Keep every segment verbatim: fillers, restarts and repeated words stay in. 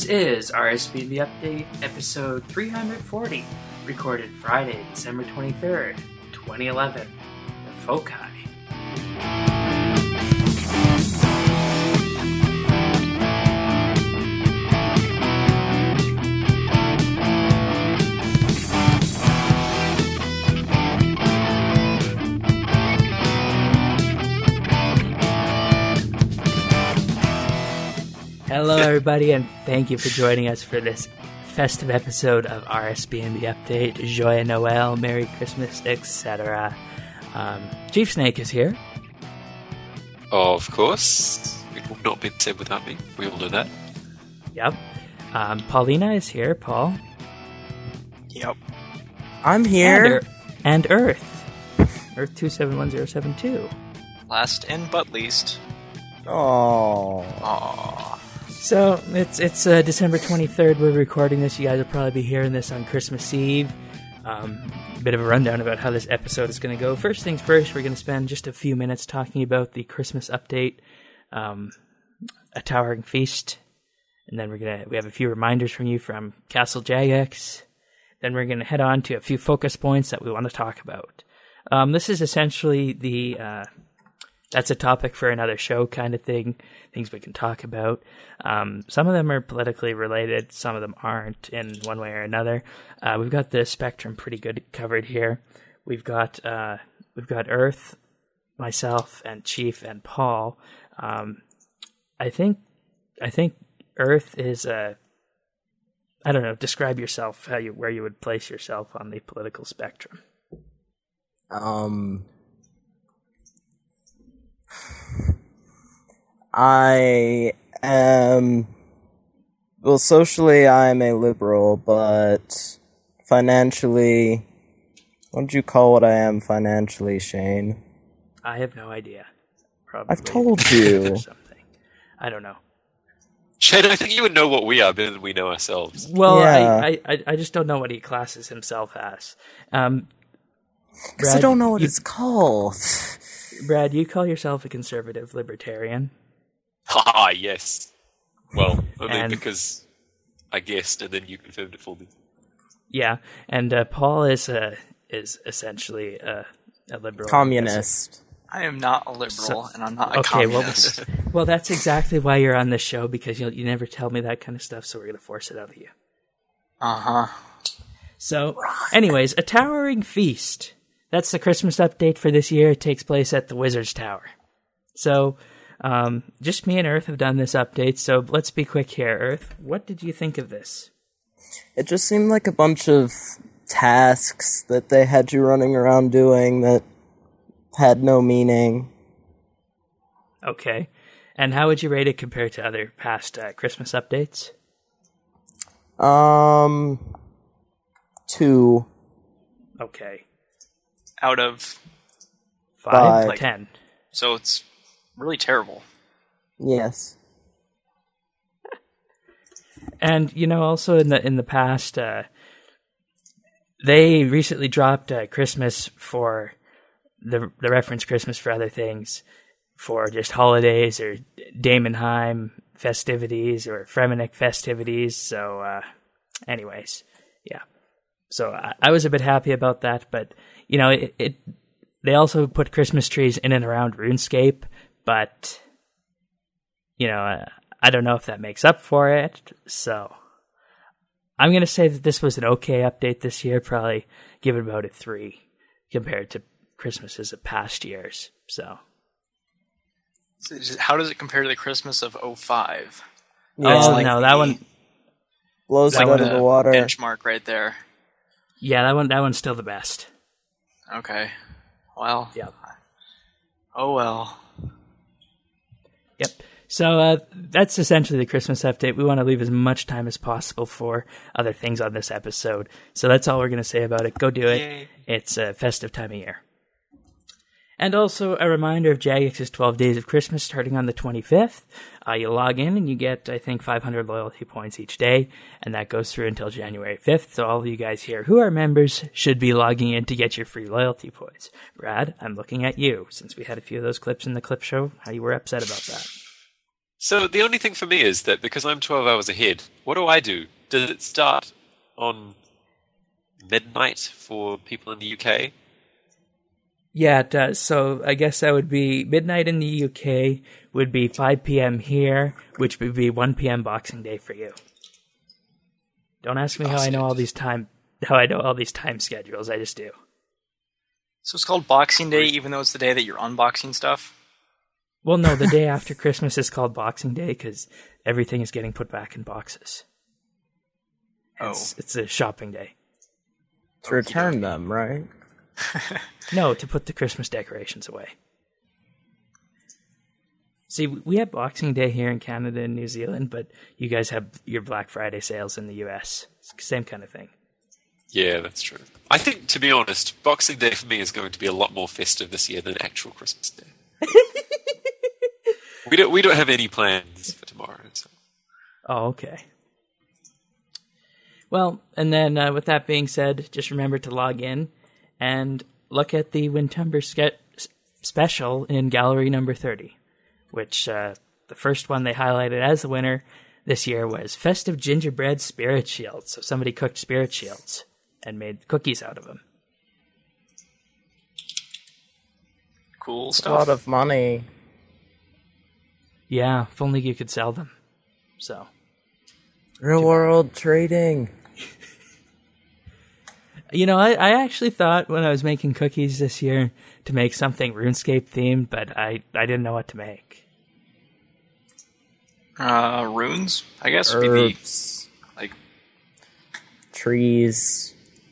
This is R S B B Update, episode three hundred forty, recorded Friday, December twenty-third, twenty eleven, in Foci. Hello, everybody, and thank you for joining us for this festive episode of R S B N B Update, Joyeux Noël, Merry Christmas, et cetera. Um, Chief Snake is here. Of course. It would not have been said without me. We all know that. Yep. Um, Paulina is here. Paul. Yep. I'm here. And, Ear- and Earth. Earth two seven one zero seven two. Last and but least. Oh. Aww. So, it's it's uh, December twenty-third. We're recording this. You guys will probably be hearing this on Christmas Eve. Um, bit of a rundown about how this episode is going to go. First things first, we're going to spend just a few minutes talking about the Christmas update, um, A Towering Feast. And then we're gonna we have a few reminders from you from Castle Jagex. Then we're going to head on to a few focus points that we want to talk about. Um, this is essentially the... Uh, That's a topic for another show kind of thing, things we can talk about. Um, some of them are politically related, some of them aren't in one way or another. Uh, we've got the spectrum pretty good covered here. We've got uh, we've got Earth, myself, and Chief and Paul. Um, I think I think Earth is a I don't know. Describe yourself, how you where you would place yourself on the political spectrum. Um. I am, well, socially I'm a liberal, but financially, what would you call what I am financially, Shane? I have no idea. Probably I've told you. Something. I don't know. Shane, I think you would know what we are better than we know ourselves. Well, Yeah. I, I, I just don't know what he classes himself as. Um, Because I don't know what you, it's called. Brad, you call yourself a conservative libertarian. Ah, yes. Well, only And- because I guessed and then you confirmed it for me. Yeah, and uh, Paul is uh, is essentially a, a liberal. Communist. I am not a liberal, So- and I'm not a Okay, well, communist. well, that's exactly why you're on this show, because you you never tell me that kind of stuff, so we're going to force it out of you. Uh-huh. So, anyways, A Towering Feast. That's the Christmas update for this year. It takes place at the Wizard's Tower. So, um, just me and Earth have done this update, so let's be quick here. Earth, what did you think of this? It just seemed like a bunch of tasks that they had you running around doing that had no meaning. Okay. And how would you rate it compared to other past uh, Christmas updates? Um, two. Okay. Out of... Five, Five. like ten. So it's really terrible. Yes. And, you know, also in the in the past, uh, they recently dropped uh, Christmas for the the reference Christmas for other things, for just holidays or Damonheim festivities or Fremenic festivities. So, uh, anyways, yeah. So I, I was a bit happy about that, but you know, it, it they also put Christmas trees in and around RuneScape, but you know, uh, I don't know if that makes up for it. So I'm going to say that this was an okay update this year. Probably give it about a three compared to Christmases of past years. So. So is it- How does it compare to the Christmas of oh five? Yeah. Oh, like no, that the- one. Blows That it out of the water. benchmark right there. Yeah, that one. That one's still the best. Okay. Well. Yep. Oh well. Yep. So uh, that's essentially the Christmas update. We want to leave as much time as possible for other things on this episode. So that's all we're going to say about it. Go do it. Yay. It's a festive time of year. And also a reminder of Jagex's twelve Days of Christmas starting on the twenty-fifth. Uh, you log in and you get, I think, five hundred loyalty points each day, and that goes through until January fifth. So all of you guys here who are members should be logging in to get your free loyalty points. Brad, I'm looking at you, since we had a few of those clips in the clip show, how you were upset about that. So the only thing for me is that because I'm twelve hours ahead, what do I do? Does it start on midnight for people in the U K? Yeah, it does. So I guess that would be midnight in the U K, would be five p.m. here, which would be one p.m. Boxing Day for you. Don't ask me how I know all these time how I know all these time schedules. I just do. So it's called Boxing Day, even though it's the day that you're unboxing stuff? Well, no, the day after Christmas is called Boxing Day because everything is getting put back in boxes. Oh. It's, it's a shopping day. To return them, right? No, to put the Christmas decorations away. See, we have Boxing Day here in Canada and New Zealand, but you guys have your Black Friday sales in the U S. It's the same kind of thing. Yeah, that's true. I think, to be honest, Boxing Day for me is going to be a lot more festive this year than actual Christmas Day. we don't we don't have any plans for tomorrow. So. Oh, okay. Well, and then uh, with that being said, just remember to log in and look at the Wintumber ske- special in gallery number thirty, which uh, the first one they highlighted as the winner this year was Festive Gingerbread Spirit Shields. So somebody cooked spirit shields and made cookies out of them. Cool It's stuff. a lot of money. Yeah, if only you could sell them. So, Real world trading. you know, I, I actually thought when I was making cookies this year to make something RuneScape themed, but I, I didn't know what to make. Uh, runes, I guess, would be the, Herbs, like, trees.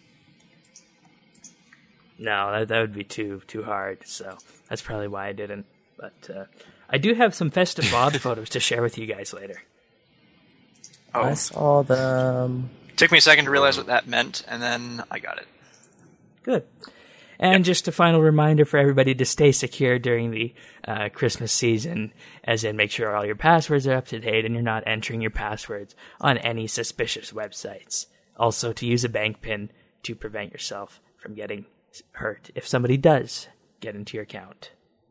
No, that, that would be too too hard. So that's probably why I didn't. But uh, I do have some Festive Bob photos to share with you guys later. oh, I saw them. took me a second to realize what that meant, and then I got it. Good. And just a final reminder for everybody to stay secure during the uh, Christmas season, as in make sure all your passwords are up to date and you're not entering your passwords on any suspicious websites. Also, to use a bank PIN to prevent yourself from getting hurt if somebody does get into your account.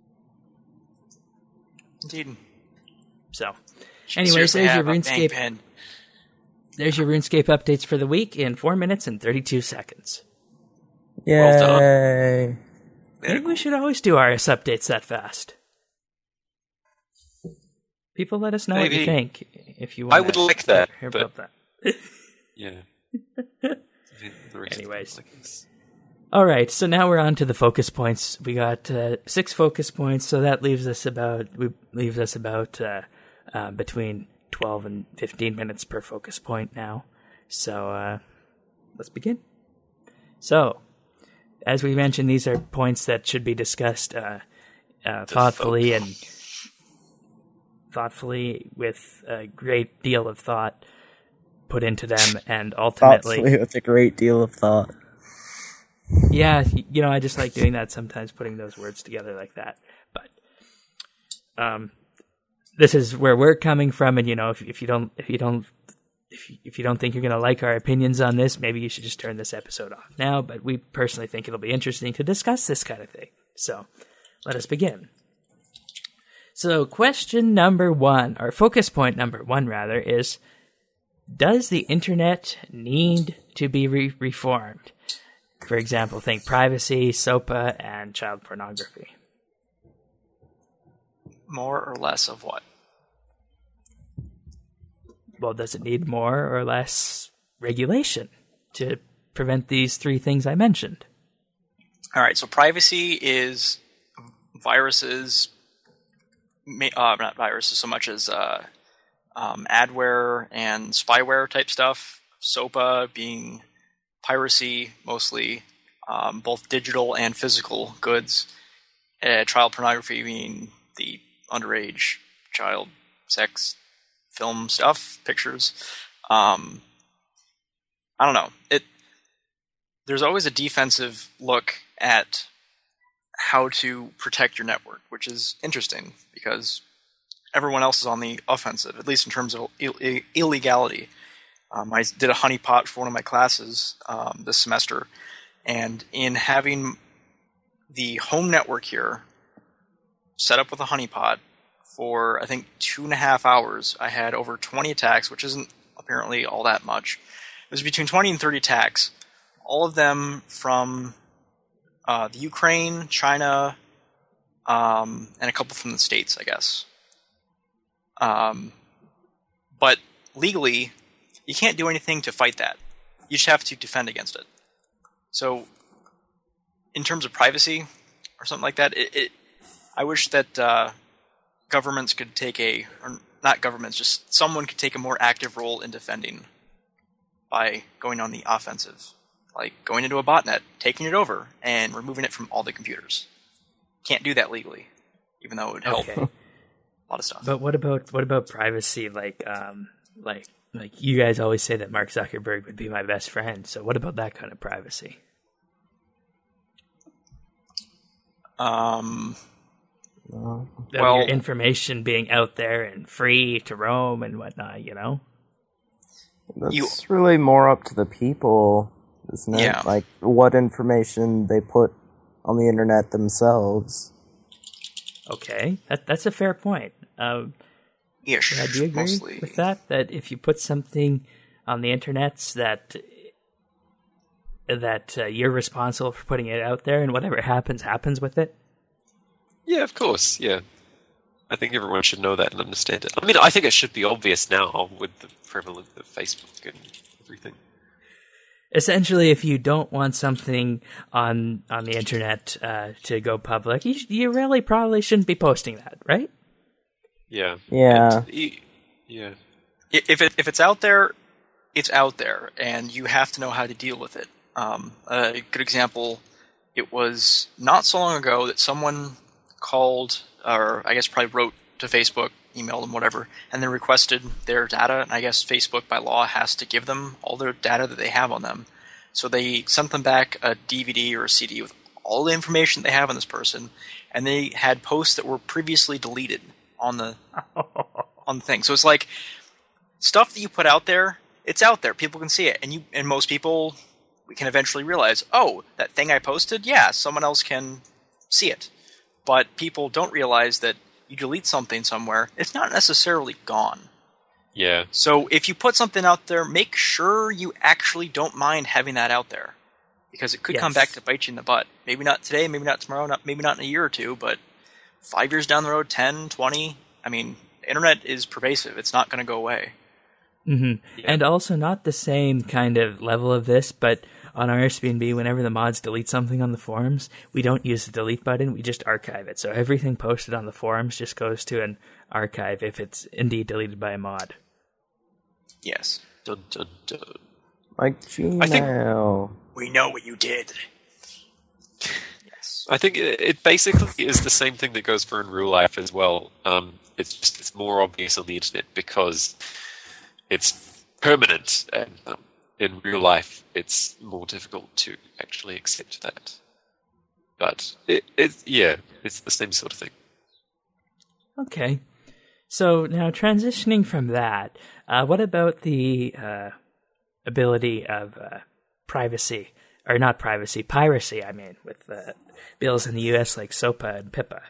Indeed. So, anyways, Seriously, there's have your a bank RuneScape. pen. There's your RuneScape updates for the week in four minutes and thirty-two seconds. Yay! Well Maybe we should always do R S updates that fast. People, let us know what you Maybe. think. If you want, I would like that, hear but- about that. Yeah. Anyways. All right, so now we're on to the focus points. We got uh, six focus points, so that leaves us about we leaves us about uh, uh, between twelve and fifteen minutes per focus point now. So uh, let's begin. So, as we mentioned, these are points that should be discussed uh, uh, thoughtfully and thoughtfully with a great deal of thought put into them, and ultimately, Thoughtfully with a great deal of thought. yeah, you know, I just like doing that sometimes, putting those words together like that. But um, this is where we're coming from, and you know, if, if you don't, if you don't, if you, if you don't think you're going to like our opinions on this, maybe you should just turn this episode off now. But we personally think it'll be interesting to discuss this kind of thing. So let us begin. So question number one, or focus point number one, rather, is: does the internet need to be re- reformed? For example, think privacy, SOPA, and child pornography. More or less of what? Well, does it need more or less regulation to prevent these three things I mentioned? All right, so privacy is viruses, ma- uh, not viruses so much as uh, um, adware and spyware type stuff. SOPA being piracy, mostly, um, both digital and physical goods. Uh, child pornography being the underage child sex film stuff, pictures. Um, I don't know. It. There's always a defensive look at how to protect your network, which is interesting because everyone else is on the offensive, at least in terms of Ill- illegality. Um, I did a honeypot for one of my classes um, this semester, and in having the home network here set up with a honeypot for, I think, two and a half hours. I had over twenty attacks, which isn't apparently all that much. It was between twenty and thirty attacks, all of them from uh, the Ukraine, China, um, and a couple from the States, I guess. Um, but legally, you can't do anything to fight that. You just have to defend against it. So, in terms of privacy or something like that, it, it I wish that uh, governments could take a, or not governments, just someone could take a more active role in defending by going on the offensive. Like going into a botnet, taking it over, and removing it from all the computers. Can't do that legally, even though it would help Okay. a lot of stuff. But what about what about privacy? Like, um, like, like you guys always say that Mark Zuckerberg would be my best friend. So what about that kind of privacy? Um, No. Of Well- your information being out there and free to roam and whatnot, you know? That's You- really more up to the people, isn't it? Yeah. Like, what information they put on the internet themselves. Okay, that that's a fair point. Um, ish, yeah, do you agree mostly. with that? That if you put something on the internet, that that uh, you're responsible for putting it out there, and whatever happens, happens with it. Yeah, of course. Yeah, I think everyone should know that and understand it. I mean, I think it should be obvious now with the prevalence of Facebook and everything. Essentially, if you don't want something on on the internet uh, to go public, you, you really probably shouldn't be posting that, right? Yeah. Yeah. And e- yeah. I- If it if it's out there, it's out there, and you have to know how to deal with it. Um, a good example, it was not so long ago that someone called, or I guess probably wrote to Facebook, emailed them, whatever, and then requested their data. And I guess Facebook, by law, has to give them all their data that they have on them. So they sent them back a D V D or a C D with all the information they have on this person, and they had posts that were previously deleted on the on the thing. So it's like stuff that you put out there, it's out there. People can see it, and you and most people we can eventually realize, oh, that thing I posted, yeah, someone else can see it. But people don't realize that you delete something somewhere, it's not necessarily gone. Yeah. So if you put something out there, make sure you actually don't mind having that out there, because it could come Yes. back to bite you in the butt. Maybe not today, maybe not tomorrow, not maybe not in a year or two, but five years down the road, ten, twenty, I mean, the internet is pervasive. It's not going to go away. hmm Yeah. And also not the same kind of level of this, but on our Airbnb, whenever the mods delete something on the forums, we don't use the delete button, we just archive it. So everything posted on the forums just goes to an archive if it's indeed deleted by a mod. Yes. Dun, dun, dun. Like Gmail. I think- We know what you did. Yes. I think it, it basically is the same thing that goes for in real life as well. Um, it's just it's more obvious on the internet because it's permanent, and um, in real life, it's more difficult to actually accept that. But it, it, yeah, it's the same sort of thing. Okay. So now transitioning from that, uh, what about the uh, ability of uh, privacy, or not privacy, piracy, I mean, with uh, bills in the U S like SOPA and PIPA?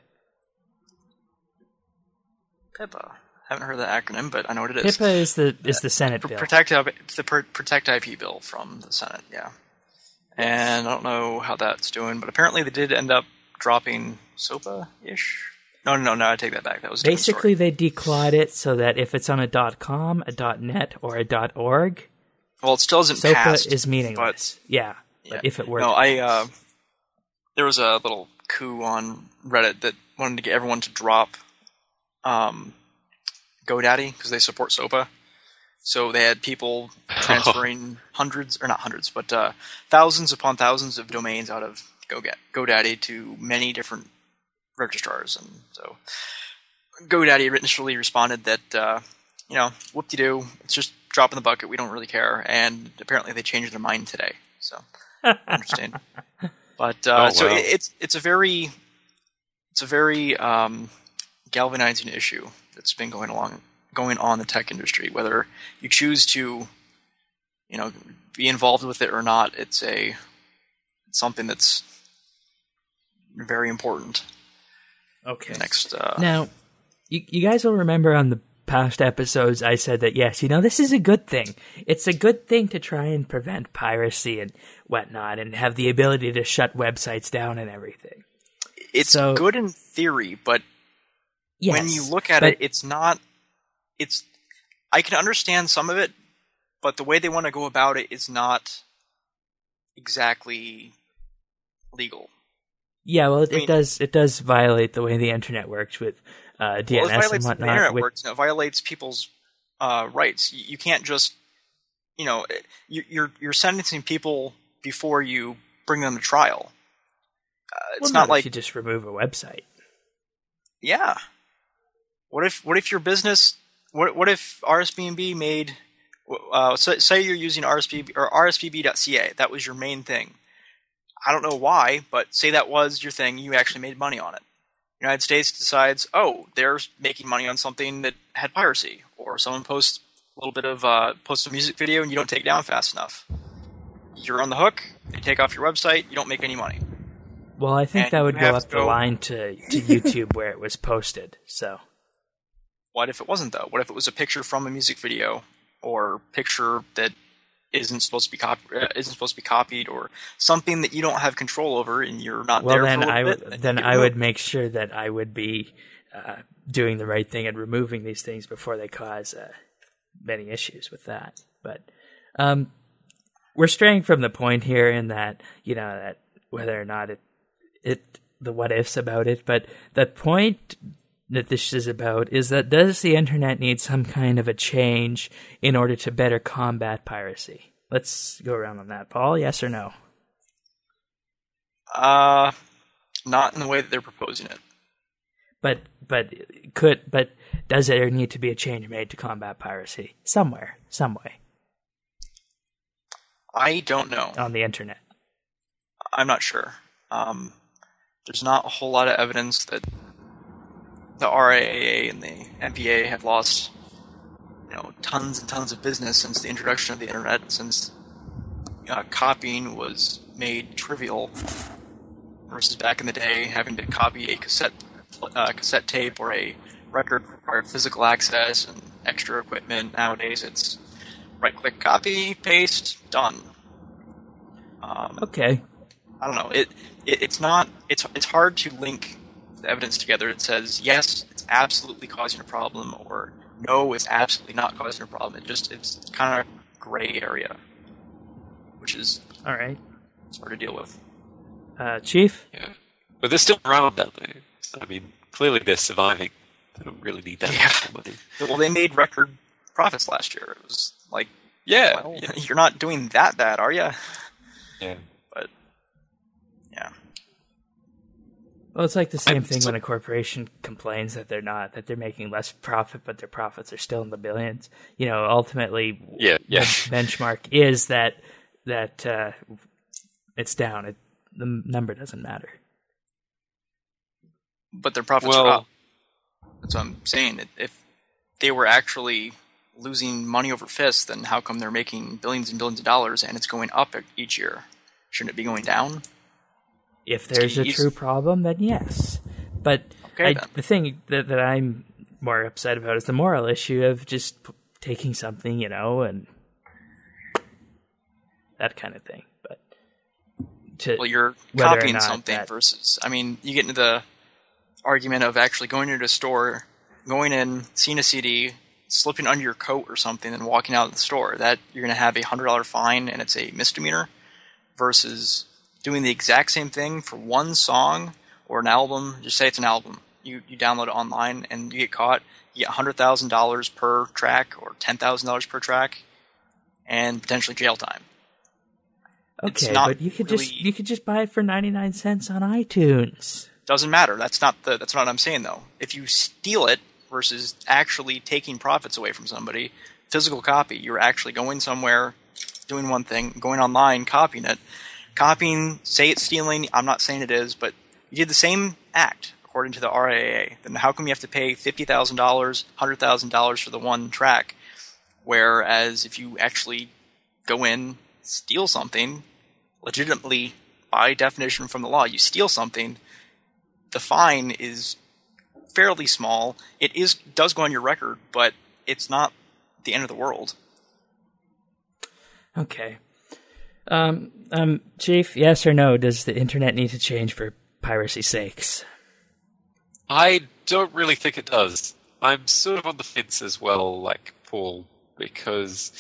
PIPA. Haven't heard that acronym, but I know what it is. PIPA is the is the Senate Pr- bill. Protect, the Pr- Protect I P bill from the Senate, yeah. And I don't know how that's doing, but apparently they did end up dropping SOPA-ish. No, no, no, no, I take that back. That was a different Basically, story. they declawed it so that if it's on a .com, a .net, or a .org, Well, it still isn't SOPA passed. is meaningless. yeah, yeah. but if it were, No, I, uh, there was a little coup on Reddit that wanted to get everyone to drop um, GoDaddy because they support SOPA. So they had people transferring hundreds, or not hundreds, but uh, thousands upon thousands of domains out of GoGet- GoDaddy to many different registrars. And so GoDaddy initially responded that, uh, you know, whoop-de-doo, it's just drop in the bucket, we don't really care. And apparently they changed their mind today. So, interesting. But, uh, Oh, so wow. it, it's it's a very, it's a very um, galvanizing issue that's been going along, going on in the tech industry. Whether you choose to, you know, be involved with it or not, it's a it's something that's very important. okay. Next, uh, Now, you, you guys will remember on the past episodes I said that, yes, you know, this is a good thing. It's a good thing to try and prevent piracy and whatnot and have the ability to shut websites down and everything. It's So- good in theory, but Yes, when you look at but- it, it's not. It's. I can understand some of it, but the way they want to go about it is not exactly legal. Yeah, well, it, I mean- it does it does violate the way the internet works with uh, D N S Well, it violates and the whatnot. internet with- works. And it violates people's uh, rights. You, you can't just, you know, you, you're you're sentencing people before you bring them to trial. Uh, it's well, not if like you just remove a website. yeah. What if what if your business? What what if R S B N B made? Uh, so, say you're using R S B B or R S B B dot C A. That was your main thing. I don't know why, but say that was your thing. You actually made money on it. The United States decides, oh, they're making money on something that had piracy, or someone posts a little bit of uh, posts a music video and you don't take it down fast enough. You're on the hook. They take off your website. You don't make any money. Well, I think And that would you go have up to the go- line to, to YouTube where it was posted. So What if it wasn't though? What if it was a picture from a music video, or picture that isn't supposed to be cop- uh, isn't supposed to be copied, or something that you don't have control over and you're not well, there then for a little I bit? would and then you get I would removed. make sure that I would be uh, doing the right thing and removing these things before they cause uh, many issues with that. But um, we're straying from the point here in that, you know, that whether or not it it the what ifs about it, but the point that this is about is that does the internet need some kind of a change in order to better combat piracy? Let's go around on that. Paul, yes or no? Uh, not in the way that they're proposing it. But but could but does there need to be a change made to combat piracy somewhere, some way I don't know. on the internet? I'm not sure. Um, there's not a whole lot of evidence that the R I A A and the N P A have lost, you know, tons and tons of business since the introduction of the internet, since uh, copying was made trivial, versus back in the day having to copy a cassette uh, cassette tape or a record required physical access and extra equipment. Nowadays, it's right-click, copy, paste, done. Um, Okay. I don't know. It, it it's not. It's it's hard to link the evidence together. It says yes, it's absolutely causing a problem, or no, it's absolutely not causing a problem. It just it's kind of gray area, which is All right. hard to deal with. Uh, Chief? Yeah. But they're still around, aren't they? I mean, clearly they're surviving. They don't really need that Yeah. much money. Well, they made record profits last year. It was like, Yeah. well, yeah. you're not doing that bad, are you? yeah. But yeah, Well, it's like the same I'm thing so- when a corporation complains that they're not, that they're making less profit, but their profits are still in the billions. You know, ultimately, Yeah, yeah. the benchmark is that that uh, it's down. It, the number doesn't matter. but their profits Well- are up. That's what I'm saying. If they were actually losing money over fists, then how come they're making billions and billions of dollars and it's going up each year? Shouldn't it be going down? If there's a Jeez. true problem, then yes. But Okay, I, then. the thing that, that I'm more upset about is the moral issue of just p- taking something, you know, and that kind of thing. But to, Well, you're whether or copying not something that- versus. I mean, you get into the argument of actually going into a store, going in, seeing a C D, slipping under your coat or something, and walking out of the store. That you're going to have a hundred dollar fine and it's a misdemeanor, versus doing the exact same thing for one song or an album. Just say it's an album. You you download it online and you get caught. You get a hundred thousand dollars per track or ten thousand dollars per track, and potentially jail time. it's okay, not but you could really- just you could just buy it for ninety-nine cents on iTunes. Doesn't matter. That's not the. That's not what I'm saying though. If you steal it versus actually taking profits away from somebody, physical copy, you're actually going somewhere, doing one thing, going online, copying it, copying. Say it's stealing. I'm not saying it is, but you did the same act according to the R I A A. Then how come you have to pay fifty thousand dollars, hundred thousand dollars for the one track? Whereas if you actually go in, steal something, legitimately by definition from the law, you steal something. The fine is fairly small. It is does go on your record, but it's not the end of the world. Okay. Um, um, Chief, yes or no, does the internet need to change for piracy's sakes? I don't really think it does. I'm sort of on the fence as well, like Paul, because,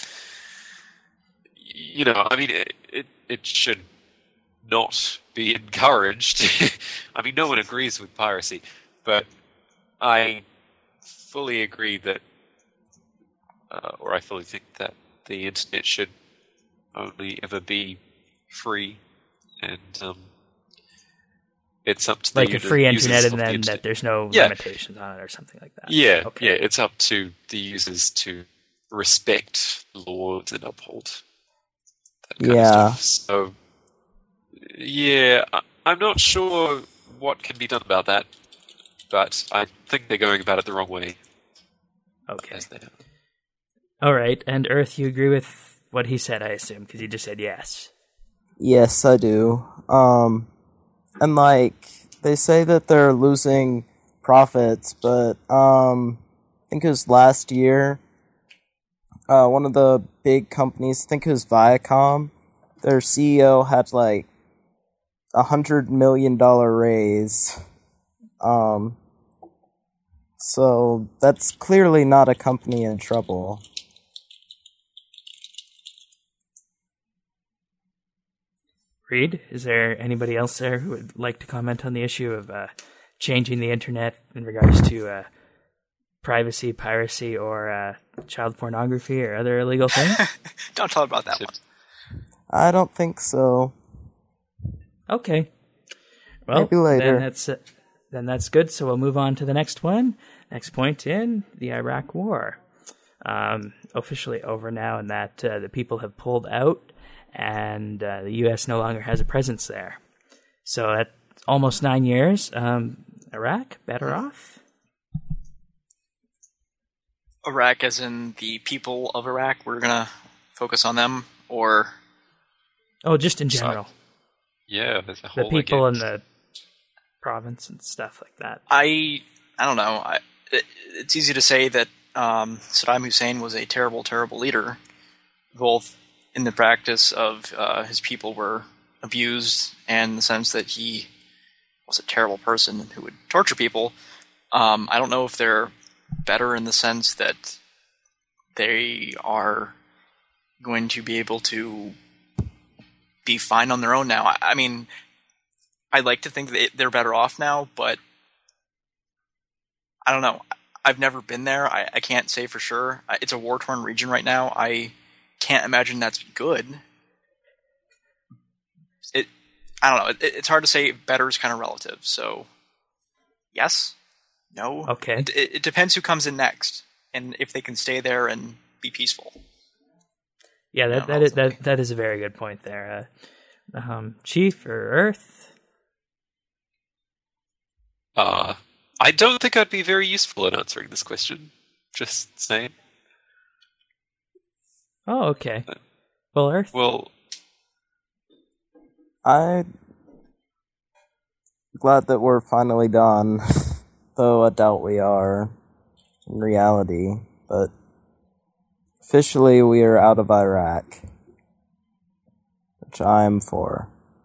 you know, I mean, it, it, it should not be encouraged. I mean, no one agrees with piracy, but I fully agree that, uh, or I fully think that the internet should only ever be free, and um, it's up to the Like a free users internet, of and the then internet. that there's no Yeah. limitations on it or something like that. Yeah, Okay. yeah, it's up to the users to respect laws and uphold that kind Yeah. of stuff. So, yeah, I, I'm not sure what can be done about that, but I think they're going about it the wrong way. Okay. As they are. All right. And Earth, you agree with what he said, I assume, because you just said yes. Yes, I do. Um, and like they say that they're losing profits, but um, I think it was last year. Uh, one of the big companies, I think it was Viacom, their C E O had like a hundred million dollar raise. Um, so that's clearly not a company in trouble. Reed, is there anybody else there who would like to comment on the issue of uh, changing the internet in regards to uh, privacy, piracy, or uh, child pornography or other illegal things? Don't talk about that one. I don't think so. Okay. Well, Maybe later. Then that's, uh, then that's good, so we'll move on to the next one. Next point in the Iraq War. Um, officially over now, and that uh, the people have pulled out, and uh, the U S no longer has a presence there. So at almost nine years, um, Iraq, better off? Iraq, as in the people of Iraq, we're gonna focus on them, or Oh, just in So- general. Yeah, there's a The whole people in against- the province and stuff like that. I I don't know. I, it, it's easy to say that um, Saddam Hussein was a terrible, terrible leader, both in the practice of uh, his people were abused and in the sense that he was a terrible person who would torture people. Um, I don't know if they're better in the sense that they are going to be able to be fine on their own now. I, I mean, I'd like to think that they're better off now, but I don't know. I've never been there. I, I can't say for sure. It's a war-torn region right now. I can't imagine that's good. It, I don't know. It, it's hard to say. Better is kind of relative. So, yes, no. Okay. It, it, it depends who comes in next, and if they can stay there and be peaceful. Yeah, that No, that is, that ultimately. that is a very good point there. Uh, um, Chief or Earth? Uh, I don't think I'd be very useful in answering this question. Just saying. Oh, okay. Well, Earth. Well, I'm glad that we're finally done, though I doubt we are in reality. But officially, we are out of Iraq, which I'm for.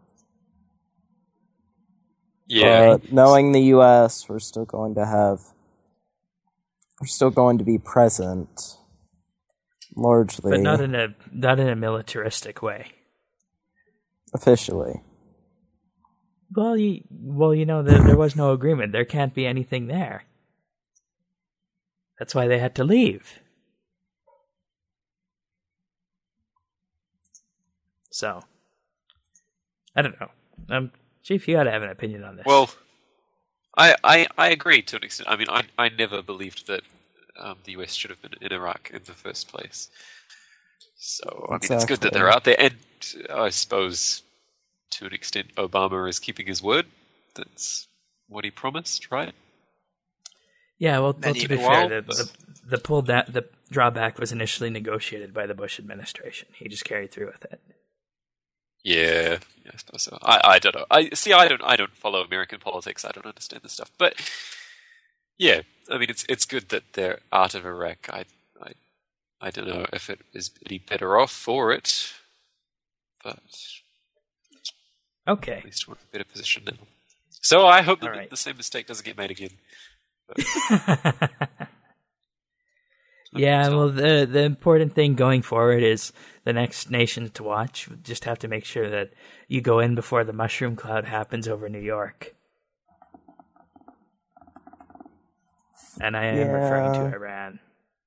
yeah. But knowing the U S, we're still going to have, we're still going to be present, largely, but not in a not in a militaristic way. officially. Well, you well, you know, there, there was no agreement. There can't be anything there. That's why they had to leave. So, I don't know. Um, Chief, you got to have an opinion on this. Well, I, I I agree to an extent. I mean, I I never believed that um, the U S should have been in Iraq in the first place. So I mean, it's good that they're out there, and I suppose to an extent, Obama is keeping his word. That's what he promised, right? yeah, well, well Many to be well, fair, the, but- the the pull da- the drawback was initially negotiated by the Bush administration. He just carried through with it. Yeah, yeah, I suppose so. I, I don't know. I see. I don't. I don't follow American politics. I don't understand this stuff. But Yeah, I mean, it's it's good that they're out of Iraq. I, I, I don't know if it is any better off for it, but Okay. at least we're in a better position now. So I hope that All right. the same mistake doesn't get made again. Yeah, well, the the important thing going forward is the next nation to watch. We just have to make sure that you go in before the mushroom cloud happens over New York. And I am referring to Yeah. Iran.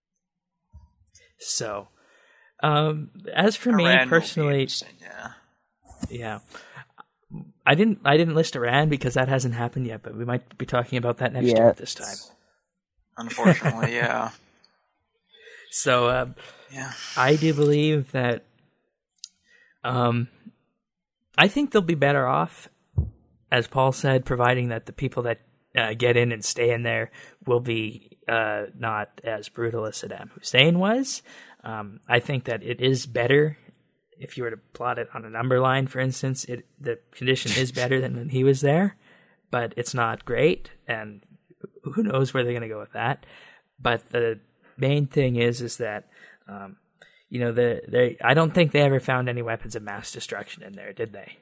So, um, as for Iran me will be personally, interesting, yeah. yeah, I didn't I didn't list Iran because that hasn't happened yet, but we might be talking about that next year Yeah. at this time. Unfortunately, yeah. So, um, Yeah. I do believe that um, I think they'll be better off, as Paul said, providing that the people that uh, get in and stay in there will be uh, not as brutal as Saddam Hussein was. Um, I think that it is better, if you were to plot it on a number line, for instance, it, the condition is better than when he was there, but it's not great, and who knows where they're going to go with that. But the main thing is is that um, you know the they I don't think they ever found any weapons of mass destruction in there, did they?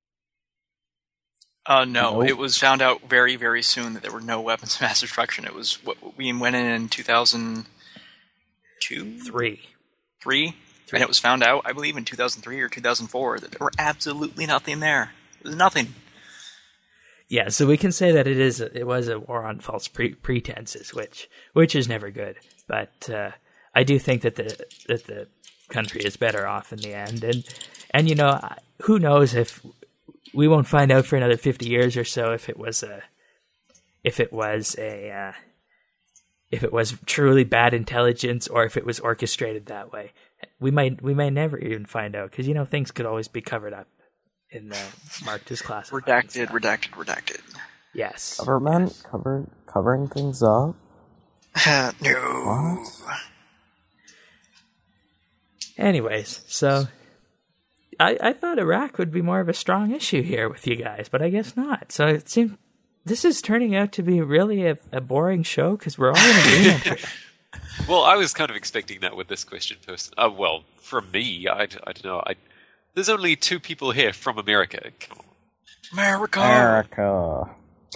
Uh, no, Nope. it was found out very, very soon that there were no weapons of mass destruction. It was what we went in in two thousand two, Three. three, and it was found out, I believe, in two thousand three or two thousand four that there were absolutely nothing there. There was nothing. Yeah, so we can say that it is it was a war on false pre- pretenses, which which is never good. But uh, I do think that the that the country is better off in the end, and and you know who knows if we won't find out for another fifty years or so if it was a if it was a uh, if it was truly bad intelligence or if it was orchestrated that way. We might we may never even find out because you know things could always be covered up in the marked as classified. and Redacted, stuff. redacted, redacted. Yes. Government cover, covering things up? no. What? Anyways, so I, I thought Iraq would be more of a strong issue here with you guys, but I guess not. So it seems this is turning out to be really a, a boring show because we're all in agreement here. Well, I was kind of expecting that with this question person. Uh, well, from me, I, I don't know. I, there's only two people here from America. Come on. America. America.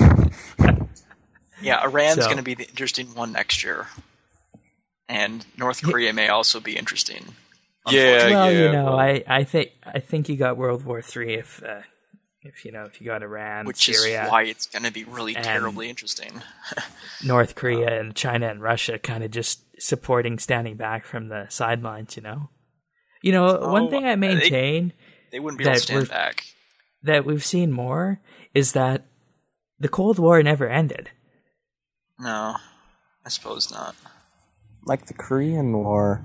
Yeah, Iran's So- going to be the interesting one next year, and North Korea may also be interesting. Yeah, well, yeah. you know, well, I, I think I think you got World War Three if uh, if you know if you got Iran, Which Syria, is why it's going to be really and- terribly interesting. North Korea, and China and Russia kind of just supporting, standing back from the sidelines. You know, you know, one Oh, thing I they- maintain They wouldn't be able to That stand we're- back. that we've seen more is that the Cold War never ended. No, I suppose not. Like the Korean War.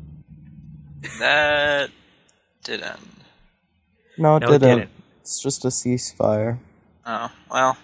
That did end. No, it No, it didn't. didn't. It's just a ceasefire. Oh, well.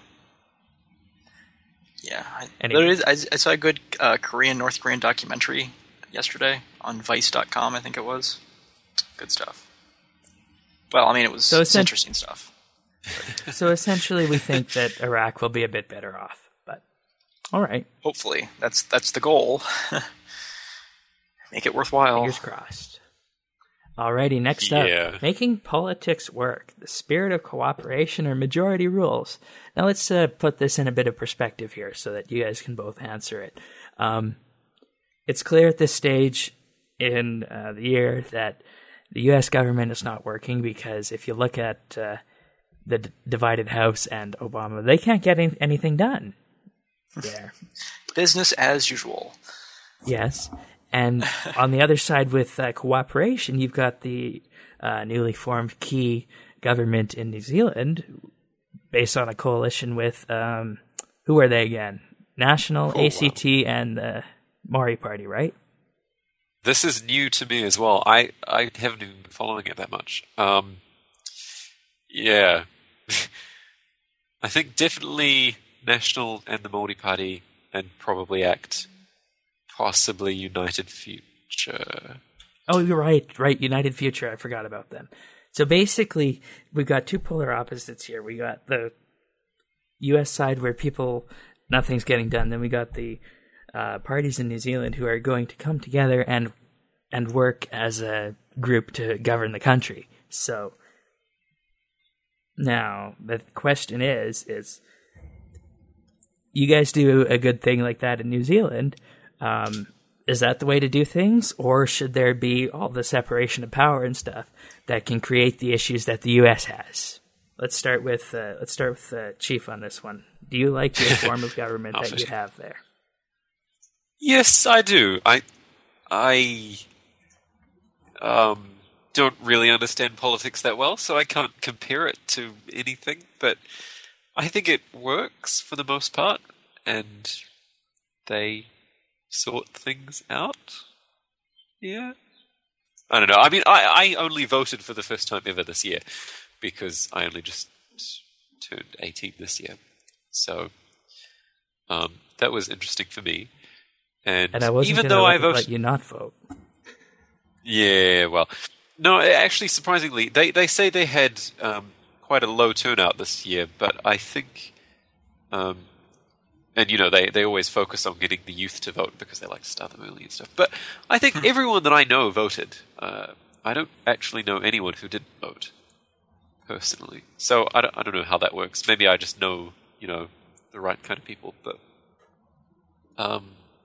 Yeah. I, Anyway. there is, I, I saw a good uh, Korean, North Korean documentary yesterday on Vice dot com, I think it was. Good stuff. Well, I mean, it was So it's essen- interesting stuff. So essentially, we think that Iraq will be a bit better off. But all right, Hopefully. That's that's the goal. Make it worthwhile. fingers crossed. Alrighty, next Yeah. up, making politics work, the spirit of cooperation or majority rules. Now let's uh, put this in a bit of perspective here so that you guys can both answer it. Um, it's clear at this stage in uh, the year that the U S government is not working because if you look at uh, the d- divided House and Obama, they can't get any- anything done there. Business as usual. Yes. And on the other side, with uh, cooperation, you've got the uh, newly formed key government in New Zealand, based on a coalition with um, who are they again? National, Oh, A C T, and the Maori Party, right? This is new to me as well. I, I haven't even been following it that much. Um, yeah. I think definitely National and the Māori Party and probably ACT. Possibly United Future. Oh, you're right, right. United Future. I forgot about them. So basically, we've got two polar opposites here. We got the U S side where people nothing's getting done. Then we got the uh, parties in New Zealand who are going to come together and and work as a group to govern the country. So now the question is, is you guys do a good thing like that in New Zealand. Um, is that the way to do things, or should there be all the separation of power and stuff that can create the issues that the U S has? Let's start with uh, let's start with uh, Chief on this one. Do you like the form of government that you have there? Yes, I do. I I um, don't really understand politics that well, so I can't compare it to anything. But I think it works for the most part, and they sort things out. Yeah. I don't know. I mean, I, I only voted for the first time ever this year because I only just turned eighteen this year. So um, that was interesting for me. And, and I wasn't even gonna though let, I voted, let you not vote. Yeah, well, no, actually, surprisingly, they, they say they had um, quite a low turnout this year, but I think, um, and you know, they, they always focus on getting the youth to vote because they like to start them early and stuff. But I think everyone that I know voted. Uh, I don't actually know anyone who didn't vote personally. So I don't, I don't know how that works. Maybe I just know, you know, the right kind of people. But um,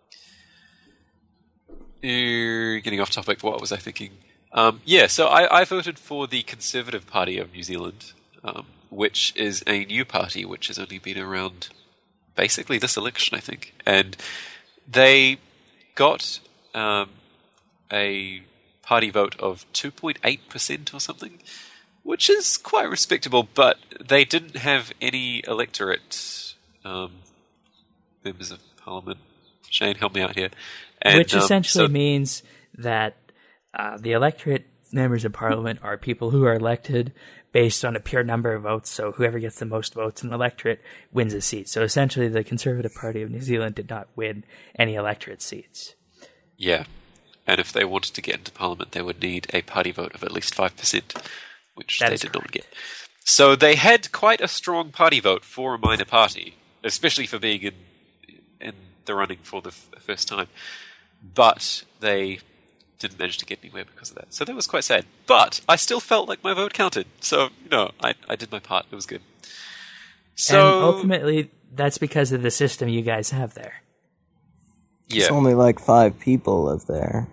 uh, getting off topic, what was I thinking? Um, yeah, so I, I voted for the Conservative Party of New Zealand, um, which is a new party which has only been around basically this election, I think. And they got um, a party vote of two point eight percent or something, which is quite respectable, but they didn't have any electorate um, members of parliament. Shane, help me out here. And, which essentially um, so, means that uh, the electorate members of parliament are people who are elected based on a pure number of votes, so whoever gets the most votes in the electorate wins a seat. So essentially the Conservative Party of New Zealand did not win any electorate seats. Yeah. And if they wanted to get into Parliament, they would need a party vote of at least five percent, which that they is did correct. not get. So they had quite a strong party vote for a minor party, especially for being in in the running for the f- first time. But they didn't manage to get anywhere because of that. So that was quite sad. But I still felt like my vote counted. So, you know, I, I did my part. It was good. So and ultimately, that's because of the system you guys have there. Yeah. It's only like five people live there.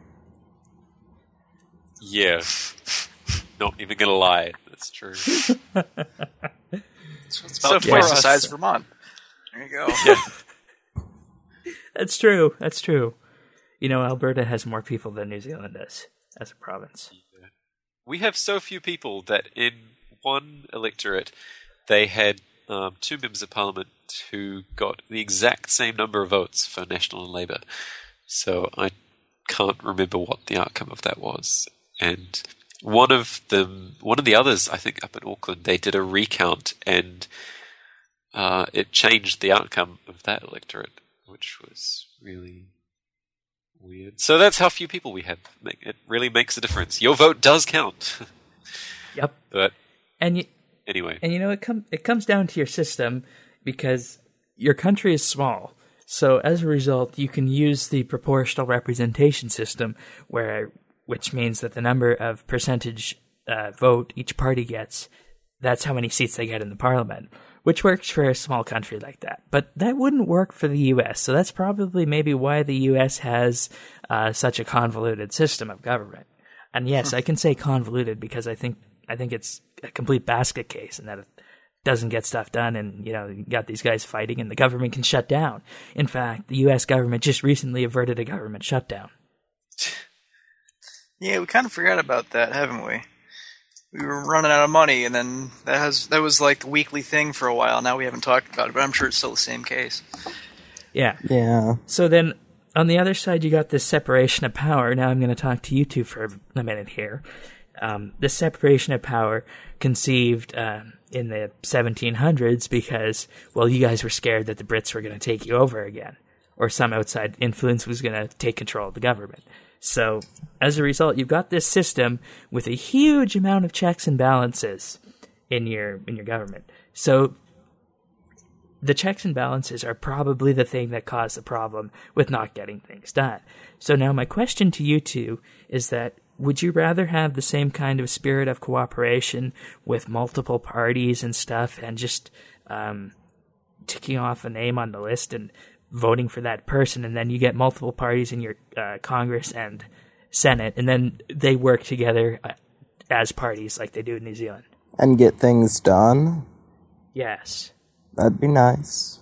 Yeah. Not even gonna lie. That's true. So it's So about for twice the us- size of Vermont. There you go. Yeah. That's true. That's true. You know, Alberta has more people than New Zealand does as a province. We have so few people that in one electorate they had um, two members of parliament who got the exact same number of votes for National and Labour. So I can't remember what the outcome of that was. And one of them, one of the others, I think up in Auckland, they did a recount and uh, it changed the outcome of that electorate, which was really weird. So that's how few people we have. It really makes a difference. Your vote does count. Yep. But And you, anyway. and you know, it com- it comes down to your system because your country is small. So as a result, you can use the proportional representation system, where which means that the number of percentage uh, vote each party gets, that's how many seats they get in the parliament, which works for a small country like that. But that wouldn't work for the U S, so that's probably maybe why the U S has uh, such a convoluted system of government. And yes, I can say convoluted because I think I think it's a complete basket case, and that it doesn't get stuff done, and you know, you got these guys fighting, and the government can shut down. In fact, the U S government just recently averted a government shutdown. Yeah, we kind of forgot about that, haven't we? We were running out of money, and then that has that was like the weekly thing for a while. Now we haven't talked about it, but I'm sure it's still the same case. Yeah. Yeah. So then, on the other side, you got this separation of power. Now I'm going to talk to you two for a minute here. Um, this separation of power conceived uh, in the seventeen hundreds because, well, you guys were scared that the Brits were going to take you over again, or some outside influence was going to take control of the government. So, as a result, you've got this system with a huge amount of checks and balances in your in your government. So, the checks and balances are probably the thing that caused the problem with not getting things done. So now my question to you two is that, would you rather have the same kind of spirit of cooperation with multiple parties and stuff and just um, ticking off a name on the list and voting for that person, and then you get multiple parties in your uh, Congress and Senate, and then they work together uh, as parties like they do in New Zealand? And get things done? Yes. That'd be nice.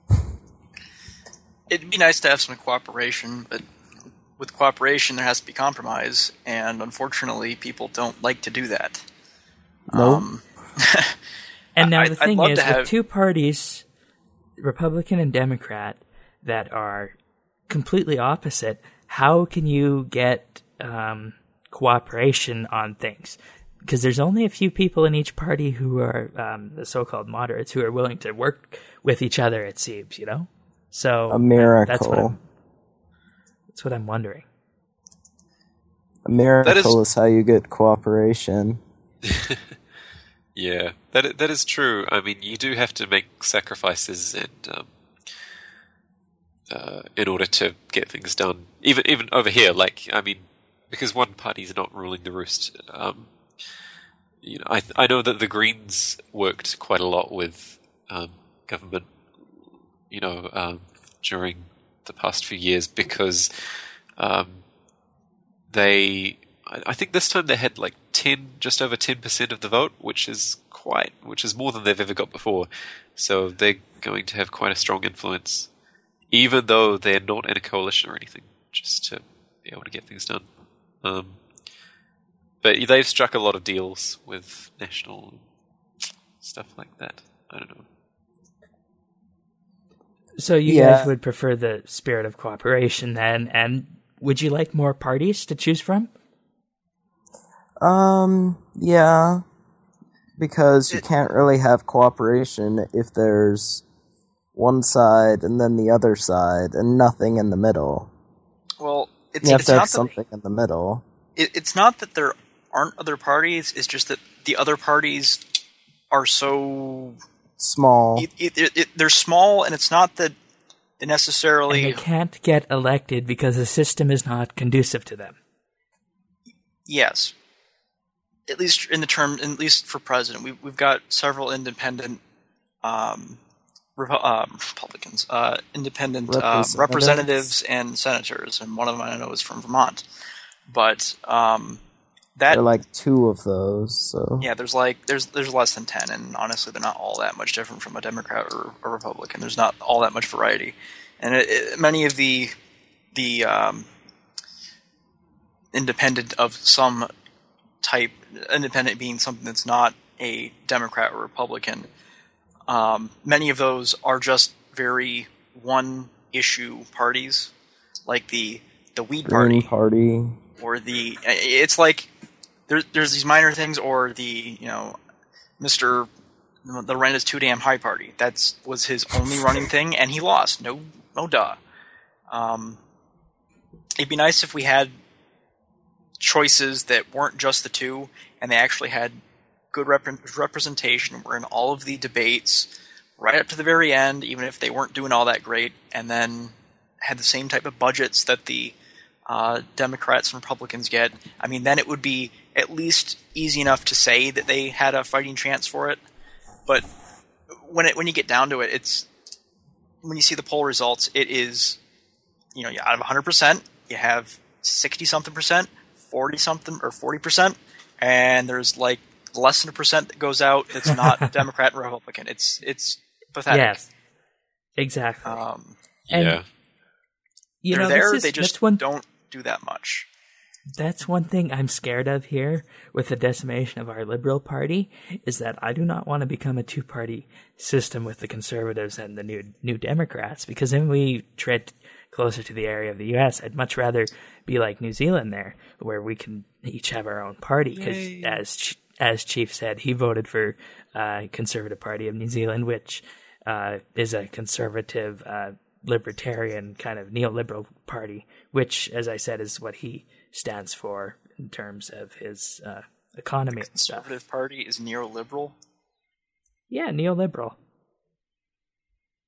It'd be nice to have some cooperation, but with cooperation there has to be compromise, and unfortunately people don't like to do that. No. Um, And now I- the I'd thing love is, to have- with two parties, Republican and Democrat, that are completely opposite, how can you get um, cooperation on things? Because there's only a few people in each party who are um, the so-called moderates who are willing to work with each other, it seems, you know? So A miracle. that's what I'm, that's what I'm wondering. A miracle That is- is how you get cooperation. Yeah, that i- that is true. I mean, you do have to make sacrifices and um, uh, in order to get things done. Even even over here, like I mean, because one party's not ruling the roost. Um, you know, I I know that the Greens worked quite a lot with um, government. You know, um, during the past few years because um, they. I, I think this time they had like ten, just over ten percent of the vote, which is quite, which is more than they've ever got before. So they're going to have quite a strong influence, even though they're not in a coalition or anything, just to be able to get things done. Um, but they've struck a lot of deals with national stuff like that. I don't know. So you Yeah. guys would prefer the spirit of cooperation then, and would you like more parties to choose from? Um, yeah. Because you can't really have cooperation if there's one side and then the other side and nothing in the middle. well, it's, You have it's to not have that, something in the middle. it, it's not that there aren't other parties. It's just that the other parties are so Small. it, it, it, it- they're small, and it's not that they And necessarily. they can't get elected because the system is not conducive to them. Yes, at least in the term, at least for president, we've we've got several independent um, Repo- um, Republicans, uh, independent uh, Representatives. representatives and senators, and one of them I know is from Vermont. But um, that There are like two of those, so. yeah, there's like there's there's less than ten, and honestly, they're not all that much different from a Democrat or a Republican. There's not all that much variety, and it, it, many of the the um, independent of some type, independent being something that's not a Democrat or Republican. Um, many of those are just very one issue parties, like the the Weed Green Party Party. or the. It's like there, there's these minor things, or the you know, Mister the rent is too damn high party. That's was his only running thing, and he lost. No, no, duh. Um, it'd be nice if we had choices that weren't just the two, and they actually had good rep- representation. We're in all of the debates right up to the very end, even if they weren't doing all that great, and then had the same type of budgets that the uh, Democrats and Republicans get. I mean, then it would be at least easy enough to say that they had a fighting chance for it. But when it when you get down to it, it's when you see the poll results, it is, you know, out of one hundred percent, you have sixty something percent, forty something or forty percent, and there's like less than a percent that goes out that's not Democrat and Republican. It's it's pathetic. Yes, exactly. Um, And, yeah. you they're know, there. this is, They just that's one, don't do that much. That's one thing I'm scared of here with the decimation of our Liberal Party, is that I do not want to become a two-party system with the Conservatives and the New New Democrats, because then we tread closer to the area of the U S. I'd much rather be like New Zealand there, where we can each have our own party, because as Ch- as Chief said, he voted for uh, Conservative Party of New Zealand, which uh, is a conservative, uh, libertarian kind of neoliberal party, which, as I said, is what he stands for in terms of his uh, economy and stuff. Conservative Party is neoliberal. Yeah, neoliberal.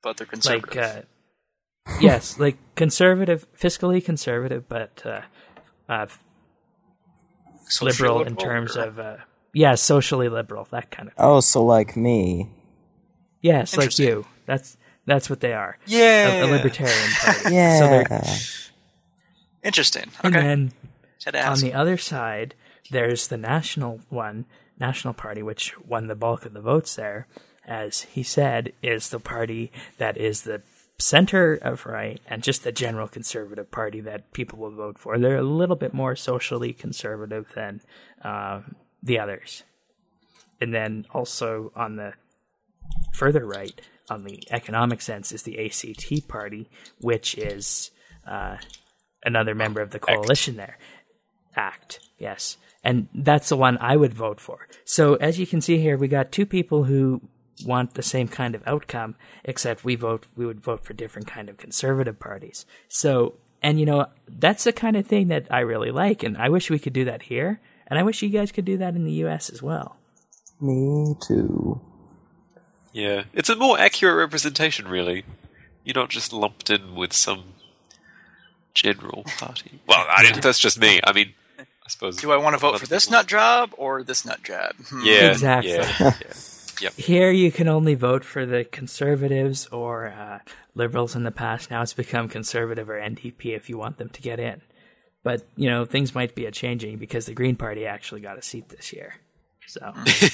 but they're conservative. Like, uh, yes, like conservative, fiscally conservative, but uh, uh, liberal in terms or- of, uh, yeah, socially liberal, that kind of thing. Oh, so like me. Yes, like Interesting. you. That's that's what they are. Yeah. A, a libertarian party. Yeah. So they're, Interesting. and Okay. then Had to on ask. the other side, there's the national one, National Party, which won the bulk of the votes there, as he said, is the party that is the center of right and just the general conservative party that people will vote for. They're a little bit more socially conservative than uh, the others. And then also on the further right, on the economic sense, is the A C T party, which is uh, another member of the coalition there. Act, yes. And that's the one I would vote for. So as you can see here, we got two people who want the same kind of outcome, except we vote we would vote for different kind of conservative parties. So, and you know, that's the kind of thing that I really like, and I wish we could do that here, and I wish you guys could do that in the U S as well. Me too. Yeah, it's a more accurate representation, really. You're not just lumped in with some general party. Well, I didn't, that's just me. I mean, I suppose. Do I want to vote for this nut job or this nut job? Hmm. Yeah, Exactly. Yeah, yeah. Yep. Here you can only vote for the conservatives or uh, liberals in the past. Now it's become conservative or N D P if you want them to get in. But, you know, things might be a changing because the Green Party actually got a seat this year. So,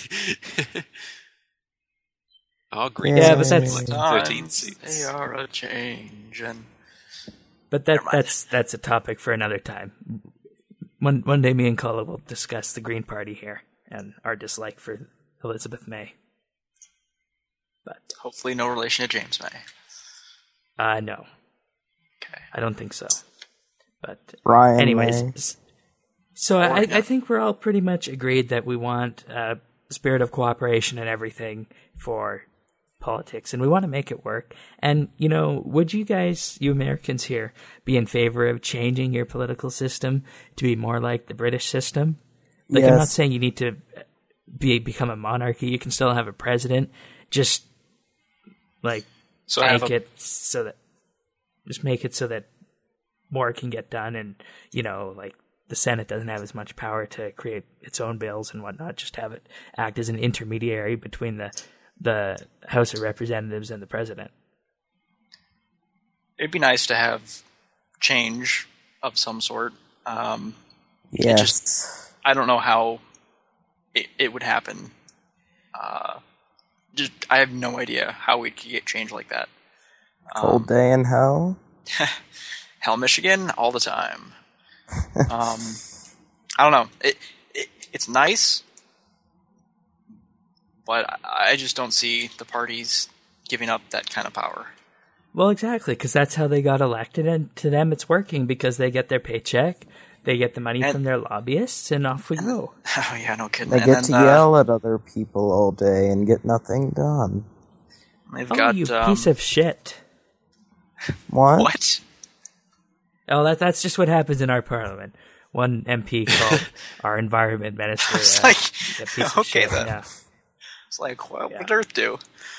Oh, Green Yeah, Party's but that's- like Times, thirteen seats. They are a changing. but that Never mind. that's that's a topic for another time. One one day, me and Cullen will discuss the Green Party here and our dislike for Elizabeth May. But Hopefully, no relation to James May. uh, no, Okay. I don't think so. But Ryan anyways, May. s- so I, Or, yeah. I think we're all pretty much agreed that we want a spirit of cooperation and everything for politics, and we want to make it work. And, you know, would you guys, you Americans here, be in favor of changing your political system to be more like the British system? Like, I'm not Yes. saying you need to be become a monarchy. You can still have a president. Just, like, So have make a, it so that just make it so that more can get done, and you know, like the Senate doesn't have as much power to create its own bills and whatnot. Just have it act as an intermediary between the the House of Representatives and the president. it'd be nice to have change of some sort. Um, Yes. just- I don't know how it, it would happen. Uh, just I have no idea how we could get change like that. Cold day in hell. Hell, Michigan, all the time. um, I don't know. It, it it's nice, but I, I just don't see the parties giving up that kind of power. Well, exactly, because that's how they got elected, and to them it's working because they get their paycheck, they get the money And- from their lobbyists, and off we go. Oh yeah, no kidding. They And get then, to uh, yell at other people all day and get nothing done. They've Oh, got you um, piece of shit! What? what? Oh, that that's just what happens in our parliament. One M P called our environment minister It's uh, like, a piece of okay shit. then. Yeah. It's like, what Yeah. would Earth do?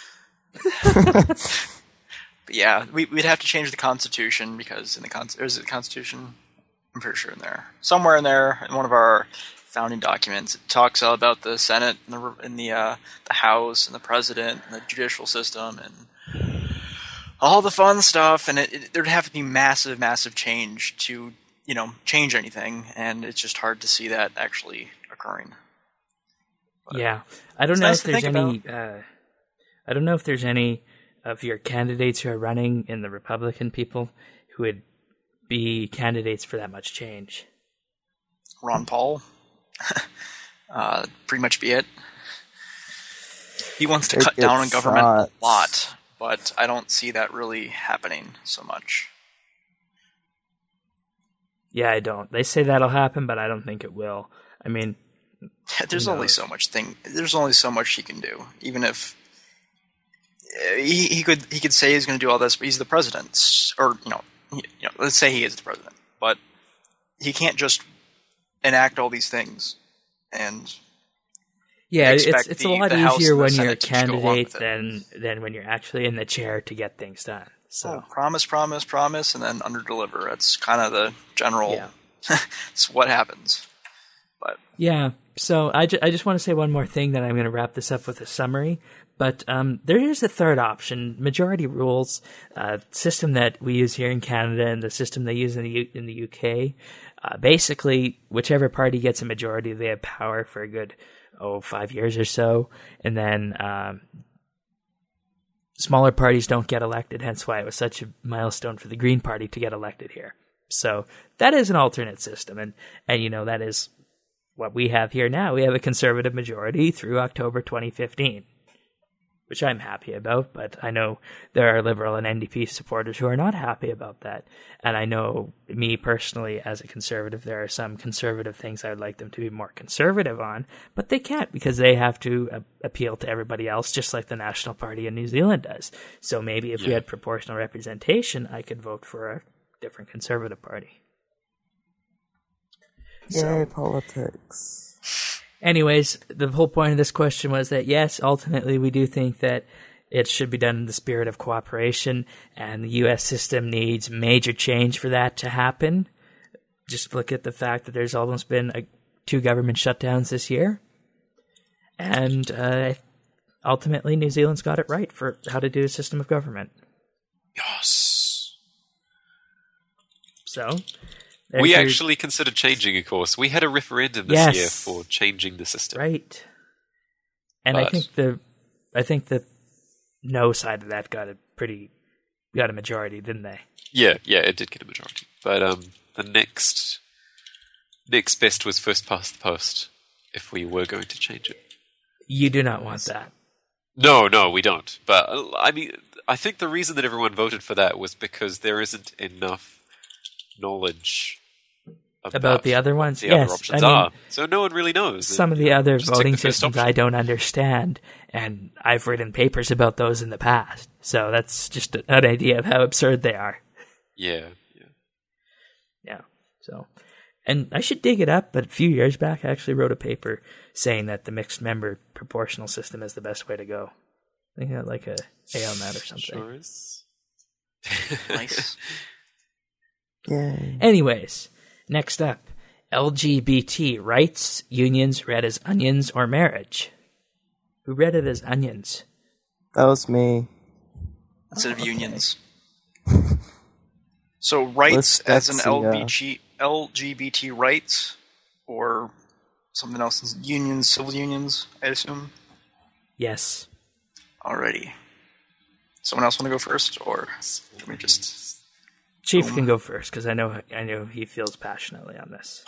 But yeah, we, we'd have to change the Constitution because in the con- or is it the Constitution? I'm pretty sure in there, somewhere in there, in one of our founding documents, it talks all about the Senate and the in the uh, the House and the President and the judicial system and all the fun stuff. And it, it, there'd have to be massive, massive change to you know change anything, and it's just hard to see that actually occurring. Yeah, I don't It's know nice if to there's think any. Uh, I don't know if there's any of your candidates who are running in the Republican people who would be candidates for that much change. Ron Paul. uh, pretty much be it. He wants to Take cut it down on government shots. a lot, but I don't see that really happening so much. Yeah, I don't. They say that'll happen, but I don't think it will. I mean, There's Who only knows? so much thing. There's only so much he can do. Even if uh, he, he could, he could say he's going to do all this, but he's the president, or you know, he, you know, let's say he is the president, but he can't just enact all these things. And Yeah, it's expect it's the- a lot the House easier and the when you're a Senate to just go along candidate with it. than than when you're actually in the chair to get things done. So Oh, promise, promise, promise, and then underdeliver. That's kind of the general. yeah. It's what happens. But Yeah, so I, ju- I just want to say one more thing, then I'm going to wrap this up with a summary. But um, there is a third option, majority rules, uh, system that we use here in Canada and the system they use in the U- in the U K. Uh, basically, whichever party gets a majority, they have power for a good, oh, five years or so. And then um, smaller parties don't get elected, hence why it was such a milestone for the Green Party to get elected here. So that is an alternate system, and, and you know, that is what we have here now. We have a conservative majority through October twenty fifteen, which I'm happy about, but I know there are Liberal and N D P supporters who are not happy about that. And I know me personally, as a conservative, there are some conservative things I would like them to be more conservative on, but they can't because they have to uh, appeal to everybody else, just like the National Party in New Zealand does. So maybe if we Yeah. had proportional representation, I could vote for a different conservative party. Yay, politics. Anyways, the whole point of this question was that yes, ultimately we do think that it should be done in the spirit of cooperation, and the U S system needs major change for that to happen. Just look at the fact that there's almost been a, two government shutdowns this year, and uh, ultimately New Zealand's got it right for how to do a system of government. Yes. So We there's your- actually considered changing a course. We had a referendum this Yes. year for changing the system. right, and I But- think the I think the no side of that got a pretty got a majority, didn't they? Yeah, yeah, it did get a majority. But um, the next next best was first past the post. If we were going to change it, You do not want that. no, no, we don't. But uh, I mean, I think the reason that everyone voted for that was because there isn't enough knowledge about, About the other ones? the Yes, other options I mean, are. So no one really knows. Some of You the know, other just take voting the first systems option. I don't understand, and I've written papers about those in the past. So that's just an idea of how absurd they are. Yeah, yeah. Yeah. So, and I should dig it up, but a few years back I actually wrote a paper saying that the mixed member proportional system is the best way to go. I think I got like a A on that or something. Sure is. nice. Yay. Anyways, next up, L G B T rights, unions read as onions or marriage. Who read it as onions? That was me. Instead of Oh, okay. unions. So rights as an Dyslexia. L B G, L G B T rights, or something else, unions, civil unions, I assume. Yes. Alrighty. Someone else want to go first, or let me just... Chief Boom. can go first because I know I know he feels passionately on this.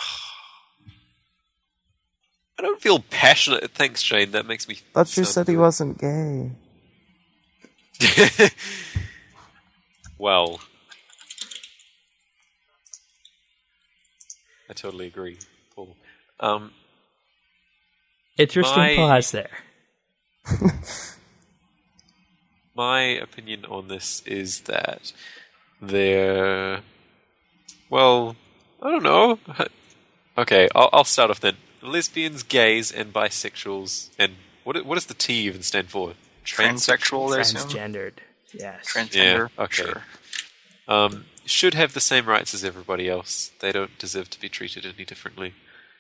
I don't feel passionate. Thanks, Shane. That makes me. Thought you sound said he good. wasn't gay. Well, I totally agree, Paul. Um, Interesting My- pause there. my opinion on this is that they're. Well, I don't know. Okay, I'll, I'll start off then. Lesbians, gays, and bisexuals, and what what does the T even stand for? Transsexual, I assume? Transgendered. Yes. Transgender. Yeah, okay. Sure. Um, should have the same rights as everybody else. They don't deserve to be treated any differently.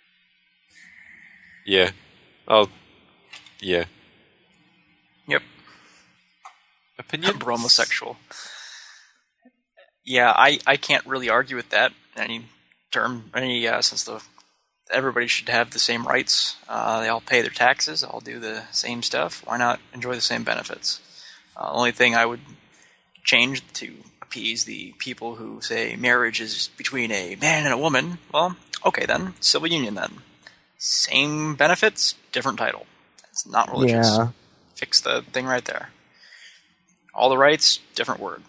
Yeah. Oh. Yeah. Yep. Opinion? Bromosexual. Yeah, I, I can't really argue with that in any term, any uh, since the everybody should have the same rights. Uh, they all pay their taxes, all do the same stuff. Why not enjoy the same benefits? Uh, only thing I would change to appease the people who say marriage is between a man and a woman. Well, okay then, civil union then. Same benefits, different title. It's not religious. Yeah. Fix the thing right there. All the rights, different word.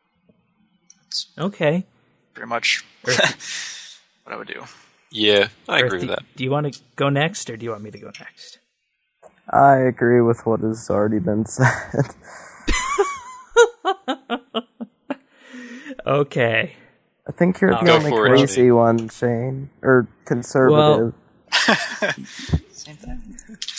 Okay. Pretty much what I would do. Yeah, I agree Earth, with that. Do you want to go next, or do you want me to go next? I agree with what has already been said. Okay. I think you're Uh, the Go only for it, crazy Shane. one, Shane. Or conservative. Same thing.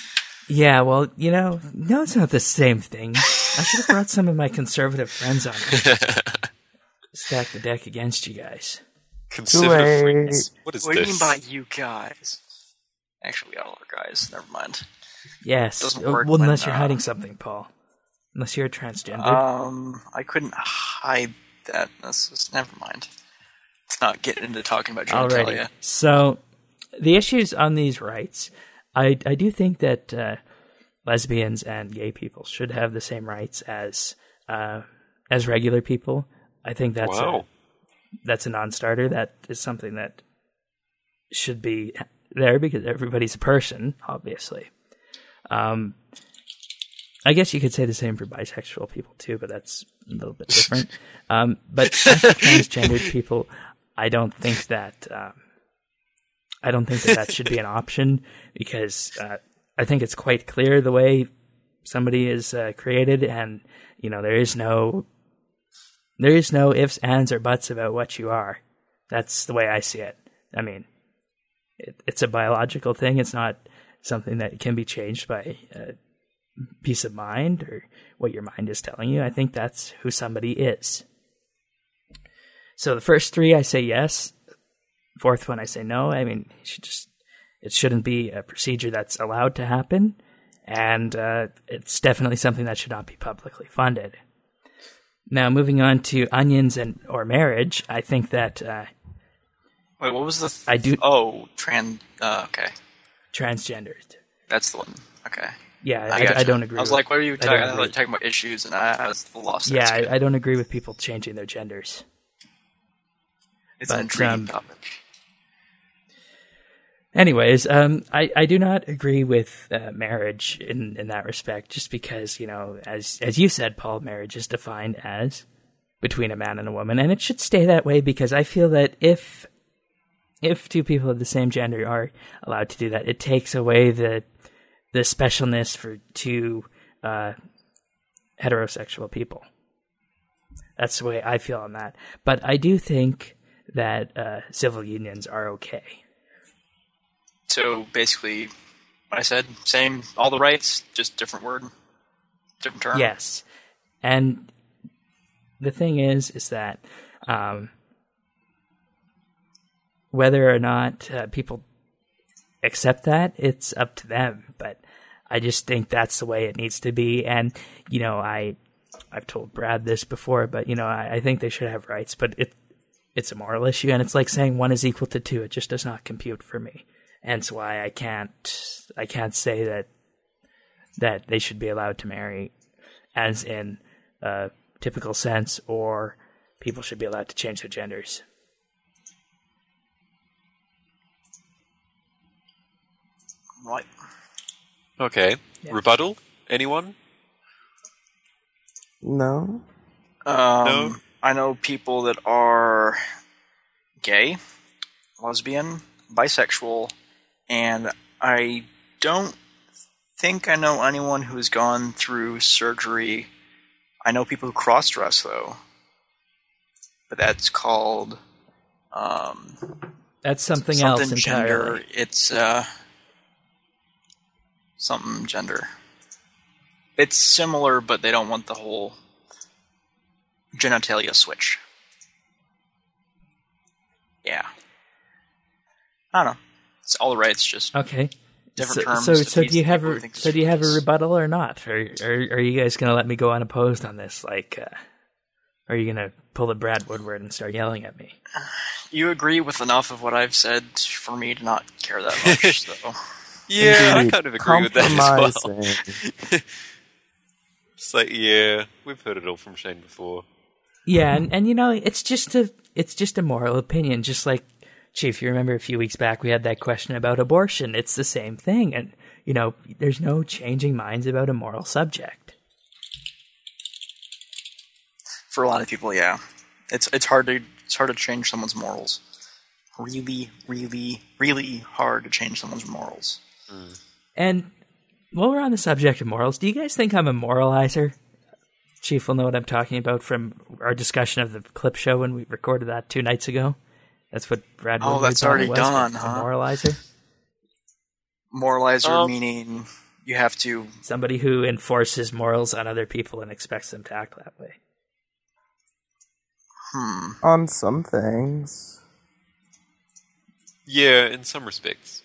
Yeah, well, you know, no, it's not the same thing. I should have brought some of my conservative friends on here. Stack the deck against you guys. Conservative friends. What is What do you this? mean by you guys? Actually, we got all our guys. Never mind. Yes, Doesn't uh, work well, when, unless you're uh, hiding something, Paul. Unless you're a transgender. Um, I couldn't hide that. That's just, never mind. Let's not get into talking about genitalia. Alrighty. So, the issues on these rights, I I do think that uh, lesbians and gay people should have the same rights as uh, as regular people. I think that's Wow. a, that's a non-starter. That is something that should be there because everybody's a person, obviously. Um, I guess you could say the same for bisexual people too, but that's a little bit different. um, but as for transgendered people, I don't think that um, I don't think that that should be an option because uh, I think it's quite clear the way somebody is uh, created, and you know there is no there is no ifs, ands, or buts about what you are. That's the way I see it. I mean, it, it's a biological thing. It's not something that can be changed by a peace of mind or what your mind is telling you. I think that's who somebody is. So the first three, I say yes. Fourth one, I say no. I mean, it should just it shouldn't be a procedure that's allowed to happen, and uh, it's definitely something that should not be publicly funded. Now, moving on to onions and or marriage, I think that uh, Wait, what was the? Th- I do- Oh, trans. Uh, okay, transgendered. that's the one. Okay. Yeah, I, I, gotcha. I don't agree. I was with, like, what are you I talking? don't I was agree. like, talking about issues, and I, I was lost. Yeah, That's I, good. I don't agree with people changing their genders. It's an but, intriguing um, topic. Anyways, um, I, I do not agree with uh, marriage in, in that respect, just because, you know, as as you said, Paul, marriage is defined as between a man and a woman, and it should stay that way because I feel that if if two people of the same gender are allowed to do that, it takes away the the specialness for two uh, heterosexual people. That's the way I feel on that. But I do think that uh, civil unions are okay. So basically, what I said, same, all the rights, just different word, different term. Yes. And the thing is, is that um, whether or not uh, people accept that, it's up to them. But I just think that's the way it needs to be. And, you know, I, I've told Brad this before, but, you know, I, I think they should have rights. But it, it's a moral issue, and it's like saying one is equal to two. It just does not compute for me. Hence why I can't I can't say that that they should be allowed to marry as in a typical sense, or people should be allowed to change their genders. Right. Okay. Yeah. Rebuttal? Anyone? No. Um, No. I know people that are gay, lesbian, bisexual, and I don't think I know anyone who's gone through surgery. I know people who cross-dress, though. But that's called um, That's something, something else entirely. gender. It's uh, something gender. It's similar, but they don't want the whole genitalia switch. Yeah. I don't know. It's all the rights, just Okay. different so, terms. So, to so teach do you have people who a, think it's so do you have a ridiculous. rebuttal or not, or, or are you guys going to let me go unopposed on this? Like, uh, are you going to pull the Brad Woodward and start yelling at me? You agree with enough of what I've said for me to not care that much, though. Yeah, I Indeed. kind of agree with that as well. Compromising. It's like, yeah, we've heard it all from Shane before. Yeah, and, and you know, it's just a it's just a moral opinion. Just like, Chief, you remember a few weeks back we had that question about abortion. It's the same thing, and you know, there's no changing minds about a moral subject. For a lot of people, yeah, it's it's hard to it's hard to change someone's morals. Really, really, really hard to change someone's morals. And while we're on the subject of morals, do you guys think I'm a moralizer? Chief will know what I'm talking about from our discussion of the clip show when we recorded that two nights ago. That's what Brad Oh, Woodward that's thought it already was, done, a huh? moralizer. Moralizer Um, meaning you have to... Somebody who enforces morals on other people and expects them to act that way. Hmm. On some things. Yeah, in some respects.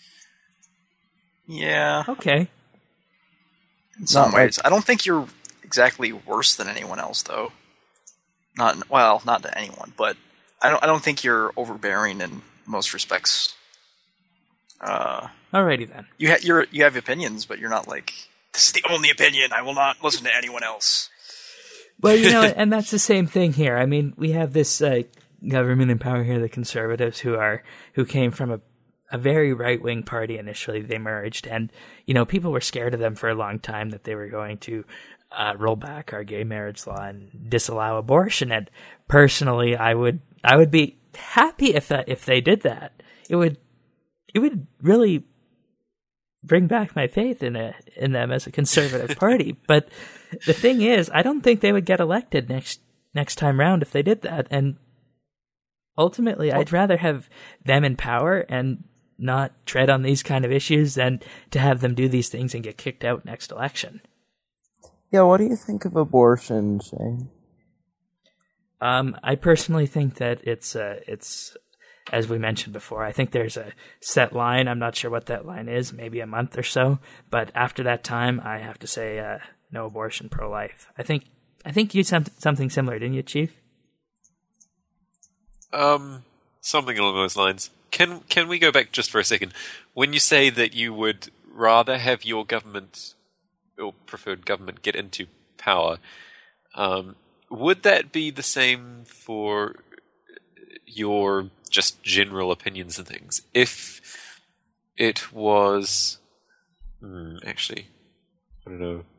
Yeah. Okay. In some Not ways. like- I don't think you're exactly worse than anyone else, though. Not well, not to anyone, but I don't. I don't think you're overbearing in most respects. Uh, Alrighty then. you ha- you're you have opinions, but you're not like, this is the only opinion. I will not listen to anyone else. Well, you know, and that's the same thing here. I mean, we have this uh, government in power here, the Conservatives, who are who came from a a very right wing party initially. They merged, and you know, people were scared of them for a long time that they were going to uh, roll back our gay marriage law and disallow abortion. And personally, I would I would be happy if that if they did that. It would it would really bring back my faith in a, in them as a conservative party. But the thing is, I don't think they would get elected next next time round if they did that. And ultimately, I'd rather have them in power and not tread on these kind of issues than to have them do these things and get kicked out next election. Yeah, what do you think of abortion, Shane? Um, I personally think that it's uh, it's as we mentioned before. I think there's a set line. I'm not sure what that line is. Maybe a month or so. But after that time, I have to say uh, no abortion, pro-life. I think I think you said something similar, didn't you, Chief? Um, something along those lines. Can can we go back just for a second? When you say that you would rather have your government or preferred government get into power, um, would that be the same for your just general opinions and things? If it was, hmm, actually, I don't know.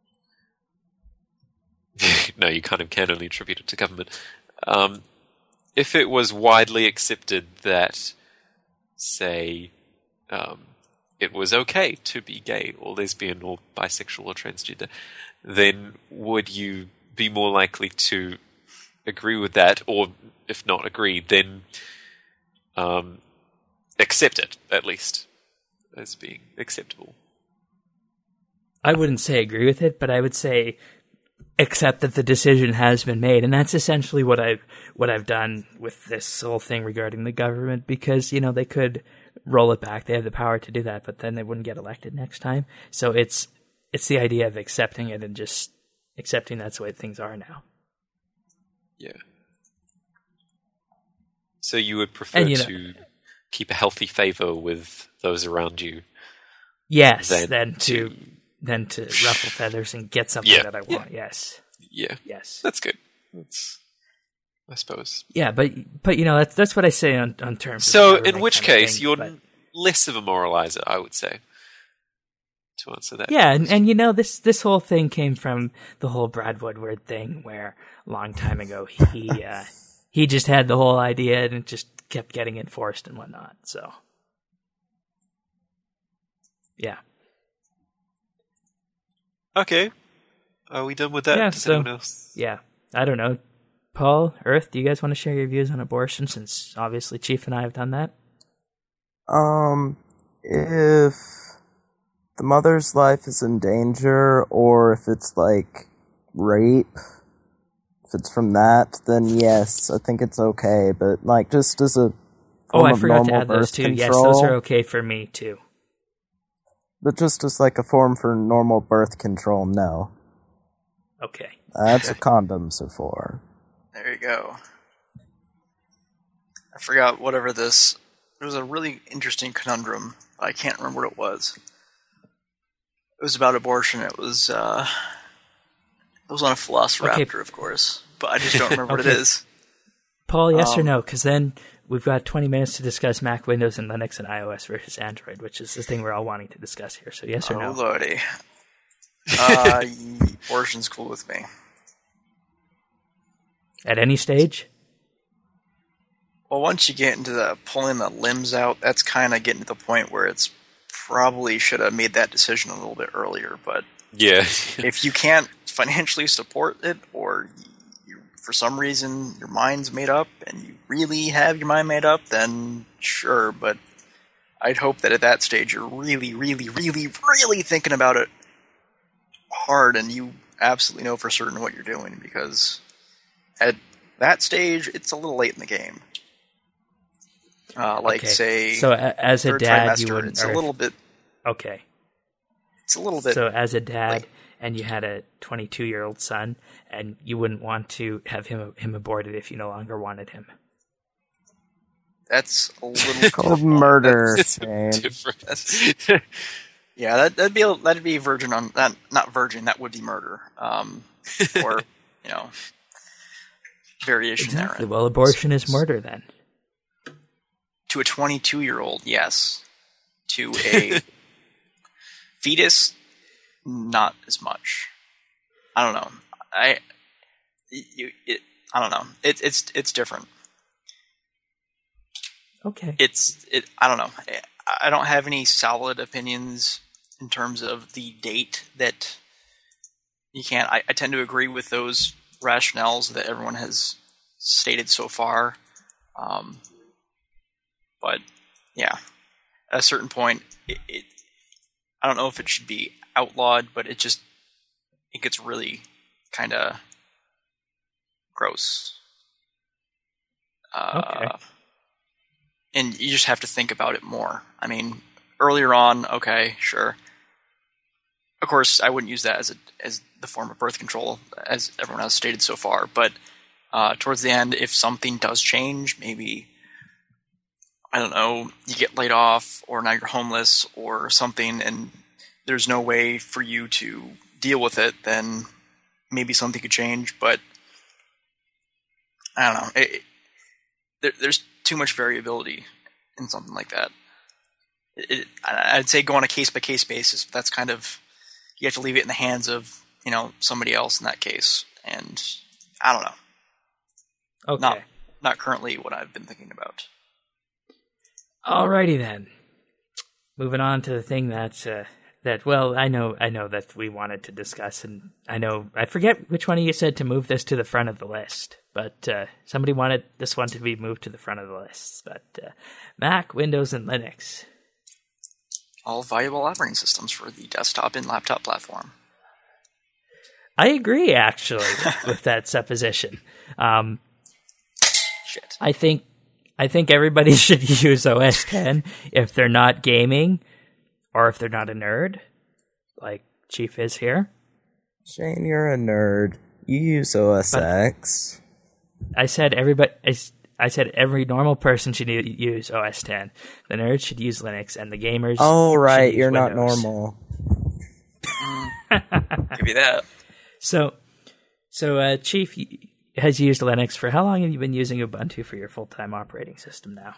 No, you kind of can only attribute it to government. Um, if it was widely accepted that, say, um, it was okay to be gay or lesbian or bisexual or transgender, then would you be more likely to agree with that, or if not agree, then um, accept it, at least, as being acceptable? I wouldn't say agree with it, but I would say accept that the decision has been made, and that's essentially what I've what I've done with this whole thing regarding the government. Because you know they could roll it back; they have the power to do that, but then they wouldn't get elected next time. So it's it's the idea of accepting it and just accepting that's the way things are now. Yeah. So you would prefer And, you know, to keep a healthy favor with those around you? Yes, Than than to, to- than to ruffle feathers and get something Yeah, that I yeah. want. Yes, Yeah, yes, that's good. That's, I suppose. yeah. But but you know that's that's what I say on on terms. of So, government in which kind of case, thing, you're but- less of a moralizer, I would say, to answer that. Yeah, and, and you know this this whole thing came from the whole Brad Woodward thing, where a long time ago he uh, he just had the whole idea and it just kept getting enforced and whatnot. So, yeah, Okay. Are we done with that? Yeah, Does so- anyone else? yeah. I don't know, Paul, Earth. Do you guys want to share your views on abortion? Since obviously Chief and I have done that. Um, if the mother's life is in danger, or if it's like rape, if it's from that, then yes, I think it's okay. But like, just as a Oh, form I of forgot to normal add those birth too. control, Yes, those are okay for me too. but just as like a form for normal birth control, no. Okay. That's what condoms are for. There you go. I forgot whatever this. There was a really interesting conundrum. I can't remember what it was. It was about abortion. It was. Uh, it was on a Velociraptor, Okay. of course, but I just don't remember what it Okay. is. Paul, yes or Um, no? Because then we've got twenty minutes to discuss Mac, Windows, and Linux and iOS versus Android, which is the thing we're all wanting to discuss here. So yes or Oh no? lordy. Uh, abortion's cool with me. At any stage? Well, once you get into the pulling the limbs out, that's kind of getting to the point where it's probably should have made that decision a little bit earlier. But Yeah. if you can't financially support it, or you, for some reason your mind's made up and you really have your mind made up, then sure. But I'd hope that at that stage you're really, really, really, really thinking about it hard, and you absolutely know for certain what you're doing, because at that stage, it's a little late in the game. Uh, like, Okay. say, So a- as a third dad, you trimester, wouldn't. it's a or- little bit. Okay. It's a little bit. So as a dad, like- and you had a twenty-two-year-old son, and you wouldn't want to have him him aborted if you no longer wanted him. That's a little Called murder, It's Shane. different. That's- Yeah, that, that'd be a, that'd be virgin on that. Not virgin. That would be murder. Um, or you know, variation Exactly. there. Well, abortion is murder then. To a twenty-two-year-old, yes. To a fetus, not as much. I don't know. I, you, it, I don't know. It, it's it's different. Okay. It's it. I don't know. I don't have any solid opinions in terms of the date that you can't. I, I tend to agree with those rationales that everyone has stated so far. Um, but yeah, at a certain point, it, it. I don't know if it should be outlawed, but it just it gets really kind of gross. Uh, Okay. And you just have to think about it more. I mean, earlier on, okay, sure. Of course, I wouldn't use that as a as the form of birth control, as everyone has stated so far. But uh, towards the end, if something does change, maybe I don't know, you get laid off, or now you're homeless, or something, and there's no way for you to deal with it, then maybe something could change. But I don't know. It, it, there, there's too much variability in something like that. It, it, I'd say go on a case-by-case basis. But that's kind of, you have to leave it in the hands of, you know, somebody else in that case. And I don't know. Okay. Not not currently what I've been thinking about. Alrighty then. Moving on to the thing that uh, that well, I know I know that we wanted to discuss, and I know I forget which one of you said to move this to the front of the list, but uh, somebody wanted this one to be moved to the front of the list. But uh, Mac, Windows, and Linux. All viable operating systems for the desktop and laptop platform. I agree, actually, with that supposition. Um, Shit. I think I think everybody should use O S ten if they're not gaming, or if they're not a nerd, like Chief is here. Shane, you're a nerd. You use O S X. I said everybody. I, s- I said every normal person should u- use O S ten. The nerds should use Linux, and the gamers. Oh, should right. use You're not Windows. normal. Give you that. So, so uh, Chief y- has used Linux for how long have you been using Ubuntu for your full-time operating system now?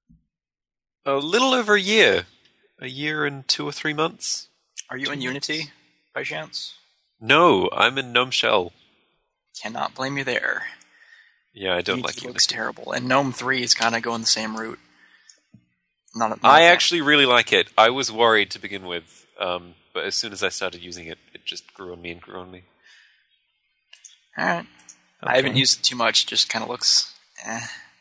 A little over a year. A year and two or three months. Are you in Unity, by chance? No, I'm in GNOME Shell. Cannot blame you there. Yeah, I don't Unity like it. looks terrible. And GNOME three is kind of going the same route. Not, not I a fan. actually really like it. I was worried to begin with, um, but as soon as I started using it, it just grew on me and grew on me. All right. I haven't used it too much. Just kind of looks. Eh.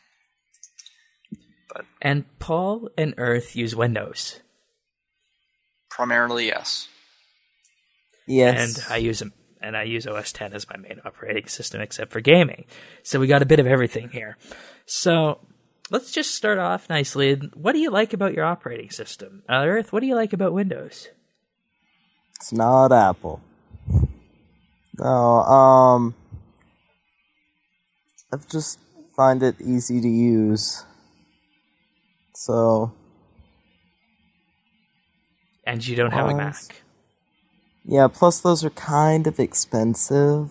And Paul and Earth use Windows, Primarily, yes. Yes. and I use them, and I use O S ten as my main operating system, except for gaming. So we got a bit of everything here. So let's just start off nicely. What do you like about your operating system, uh, Earth? What do you like about Windows? It's not Apple. No, um... I just find it easy to use. So... And you don't have a Well, Mac. Yeah, plus those are kind of expensive.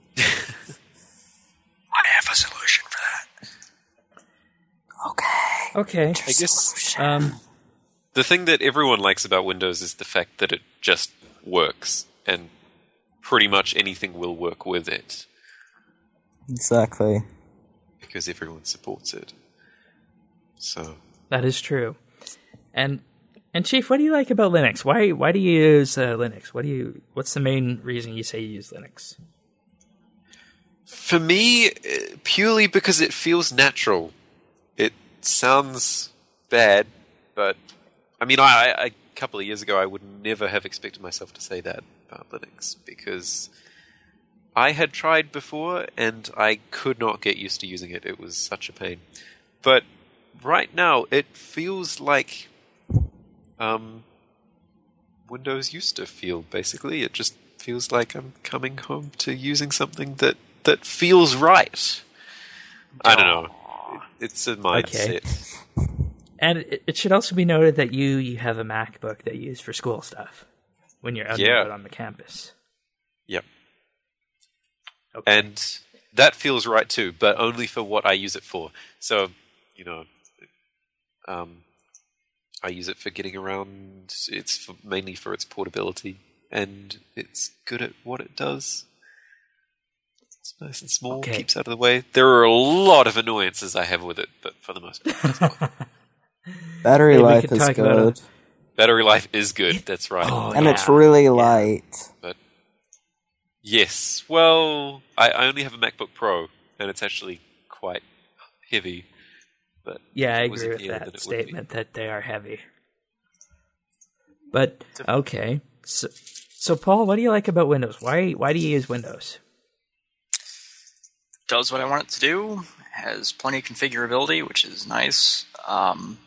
I have a solution for that. Okay. Okay. I guess Um, the thing that everyone likes about Windows is the fact that it just works, and pretty much anything will work with it, Exactly. because everyone supports it. So, that is true. And and Chief, what do you like about Linux? Why why do you use uh, Linux? What do you? What's the main reason you say you use Linux? for me, uh, purely because it feels natural. It sounds bad, but I mean, I, I, a couple of years ago, I would never have expected myself to say that about Linux, because I had tried before, and I could not get used to using it. It was such a pain. But right now, it feels like um, Windows used to feel, basically. It just feels like I'm coming home to using something that, that feels right. I don't know. It, it's a mindset. Okay. And it, it should also be noted that you, you have a MacBook that you use for school stuff when you're out and Yeah. about on the campus. Yep. Okay. And that feels right too, but only for what I use it for. So, you know, um, I use it for getting around. It's for, mainly for its portability, and it's good at what it does. It's nice and small, Okay. keeps out of the way. There are a lot of annoyances I have with it, but for the most part, it's fine. Battery Maybe we life could is talk about good. Battery life is good, that's right. Oh, And yeah. it's really light. But yes, well, I, I only have a MacBook Pro, and it's actually quite heavy. But Yeah, I if it was agree in with here, then that it would be. statement that they are heavy. But okay, so, so Paul, what do you like about Windows? Why why do you use Windows? Does what I want it to do. Has plenty of configurability, which is nice. Um,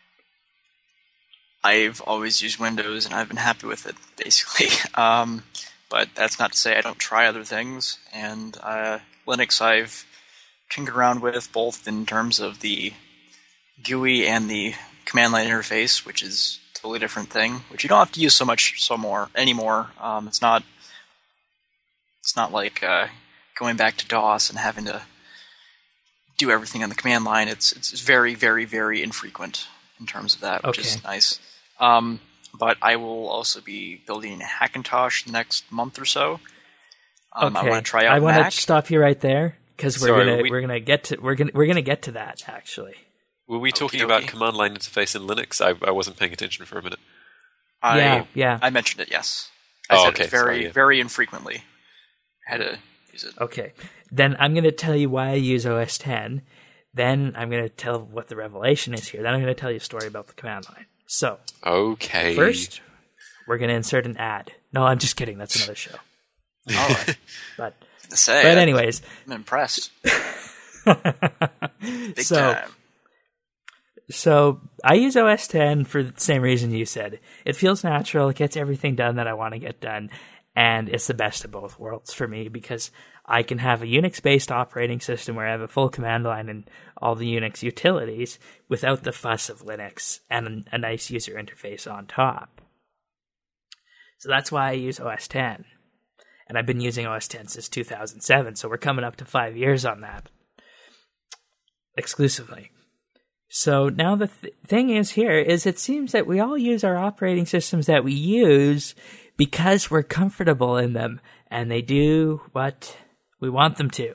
I've always used Windows, and I've been happy with it, basically. Um, but that's not to say I don't try other things. And uh, Linux I've tinkered around with, both in terms of the G U I and the command line interface, which is a totally different thing, which you don't have to use so much so more anymore. Um, it's not it's not like uh, going back to DOS and having to do everything on the command line. It's it's very, very, very infrequent in terms of that, which Okay. is nice. Um, but I will also be building a Hackintosh the next month or so. Um, Okay, I want to try out I want Mac. to stop you right there because we're Sorry, gonna we- we, are gonna get to we're gonna we're gonna get to that actually. Were we talking Okey-dokey. about command line interface in Linux? I, I wasn't paying attention for a minute. I, yeah, yeah. I mentioned it, yes. I Oh, said okay, it very, sorry, yeah. very infrequently. I had to use it. Okay, then I'm gonna tell you why I use O S ten. Then I'm gonna tell what the revelation is here. Then I'm gonna tell you a story about the command line. So Okay. first, we're gonna insert an ad. No, I'm just kidding. That's another show. All right. But To say, but I- anyways, I'm impressed. Big so time. so I use O S ten for the same reason you said. It feels natural. It gets everything done that I want to get done, and it's the best of both worlds for me because I can have a Unix-based operating system where I have a full command line and all the Unix utilities without the fuss of Linux and a nice user interface on top. So that's why I use O S ten. And I've been using O S ten since two thousand seven, so we're coming up to five years on that exclusively. So now the th- thing is here is it seems that we all use our operating systems that we use because we're comfortable in them and they do what we want them to.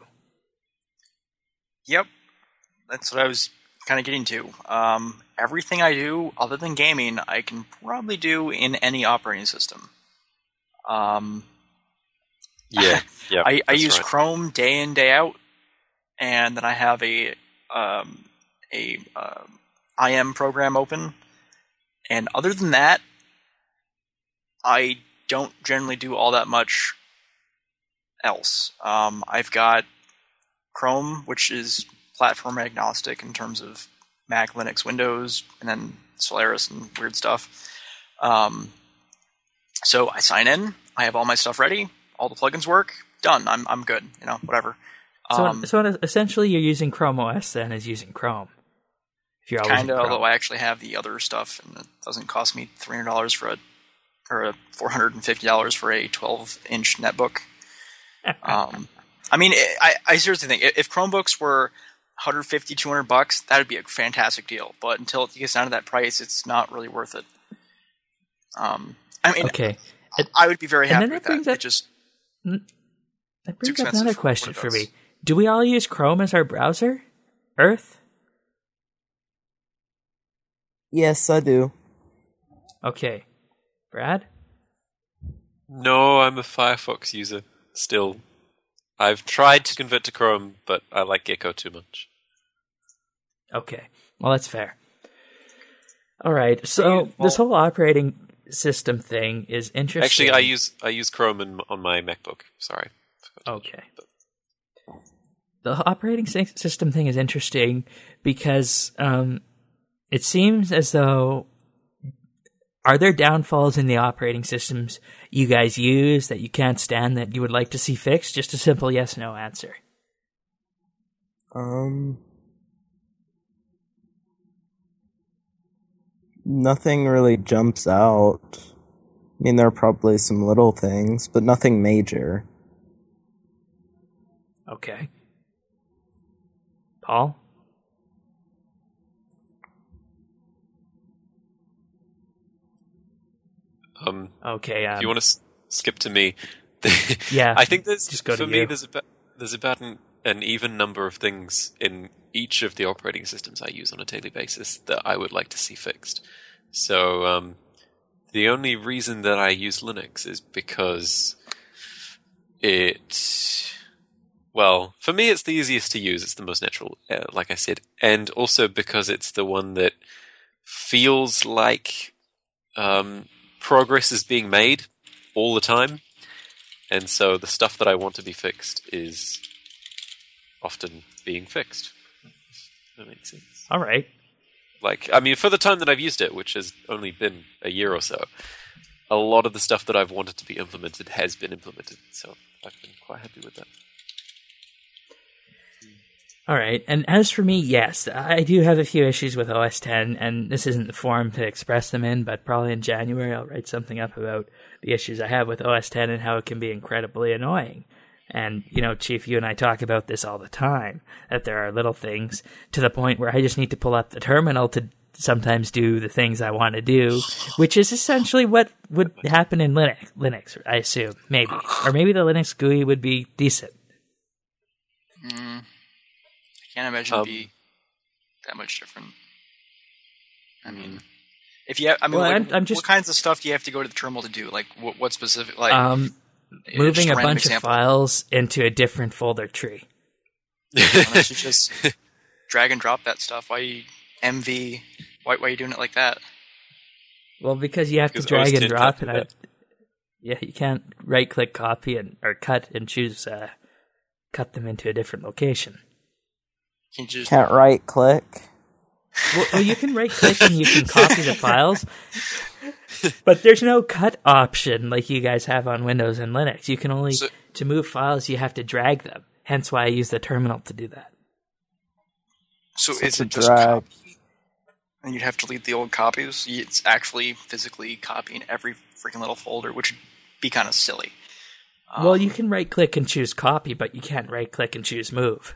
Yep. That's what I was kind of getting to. Um, everything I do, other than gaming, I can probably do in any operating system. Um, Yeah, yeah. I, I that's use right. Chrome day in, day out, and then I have a um, a uh, I M program open. And other than that, I don't generally do all that much else. Um, I've got Chrome, which is platform agnostic in terms of Mac, Linux, Windows, and then Solaris and weird stuff. Um, so I sign in, I have all my stuff ready, all the plugins work, done. I'm I'm good. You know, whatever. So, Um, so essentially you're using Chrome O S then as using Chrome. If you're always kind of, in Chrome. although I actually have the other stuff, and it doesn't cost me three hundred dollars for a or a four hundred and fifty dollars for a twelve inch netbook. um, I mean, I I seriously think if Chromebooks were one hundred fifty, two hundred bucks, that would be a fantastic deal. But until it gets down to that price, it's not really worth it. Um, I mean, Okay. I would be very And happy then with that brings that. up- It just That brings up expensive another for question what it for does. me. Do we all use Chrome as our browser? Earth? Yes, I do. Okay. Brad? No, I'm a Firefox user still. I've tried to convert to Chrome, but I like Gecko too much. Okay. Well, that's fair. All right, so Well- this whole operating system thing is interesting. Actually, I use I use Chrome in, on my MacBook. Sorry. Okay. The operating sy- system thing is interesting because um, it seems as though, are there downfalls in the operating systems you guys use that you can't stand that you would like to see fixed? Just a simple yes/no answer. Um, nothing really jumps out. I mean, there are probably some little things, but nothing major. Okay. Paul? Um, Okay. Um, if you want to s- skip to me, Yeah, I think there's just go for to me you. there's about there's about an, an even number of things in each of the operating systems I use on a daily basis that I would like to see fixed. So um, the only reason that I use Linux is because it. Well, for me, it's the easiest to use. It's the most natural, uh, like I said, and also because it's the one that feels like um, progress is being made all the time, and so the stuff that I want to be fixed is often being fixed. That makes sense. all right. Like, I mean, for the time that I've used it, which has only been a year or so, a lot of the stuff that I've wanted to be implemented has been implemented. So I've been quite happy with that. All right. And as for me, yes, I do have a few issues with O S ten, and this isn't the forum to express them in, but probably in January I'll write something up about the issues I have with O S ten and how it can be incredibly annoying. And, you know, Chief, you and I talk about this all the time, that there are little things to the point where I just need to pull up the terminal to sometimes do the things I want to do, which is essentially what would happen in Linux, Linux, I assume, maybe. Or maybe the Linux G U I would be decent. Mm, I can't imagine Um, it'd be that much different. I mean, if you, have, I mean, Well, like, I'm- I'm just- what kinds of stuff do you have to go to the terminal to do? Like, what, what specific? Like, Um, just moving a random bunch example. of files into a different folder tree. Why don't you just drag and drop that stuff? Why you M V? Why, why are you doing it like that? Well, because you have to Because drag O S and ten drop, can't and do I, yeah, you can't right-click, copy, and or cut and choose uh, cut them into a different location. Can you just Can't right click. Well, well you can right-click and you can copy the files, but there's no cut option like you guys have on Windows and Linux. You can only So- to move files you have to drag them. Hence why I use the terminal to do that. so Such is a it just drag. copy? And you'd have to delete the old copies. It's actually physically copying every freaking little folder, which would be kind of silly. well, Um, you can right-click and choose copy, but you can't right-click and choose move.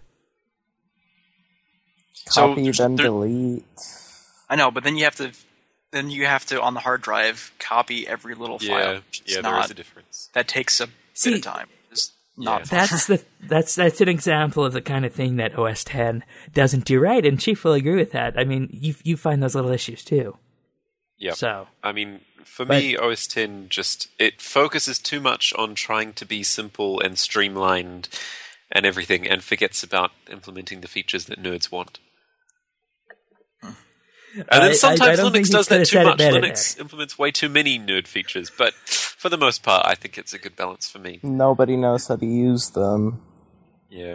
So Copy, there's- then there- delete. I know, but then you have to, then you have to on the hard drive copy every little file. Yeah, which is yeah, there not, is a difference. that takes a See, bit of time. It's not Yeah. fun. That's the that's that's an example of the kind of thing that O S ten doesn't do right, and Chief will agree with that. I mean, you you find those little issues too. Yep. So I mean, for But- me, O S ten just it focuses too much on trying to be simple and streamlined and everything, and forgets about implementing the features that nerds want. And I- I- then sometimes I don't think Linux you does could that have too said it much. better Linux implements way too many nerd features, but for the most part, I think it's a good balance for me. Nobody knows how to use them. Yeah.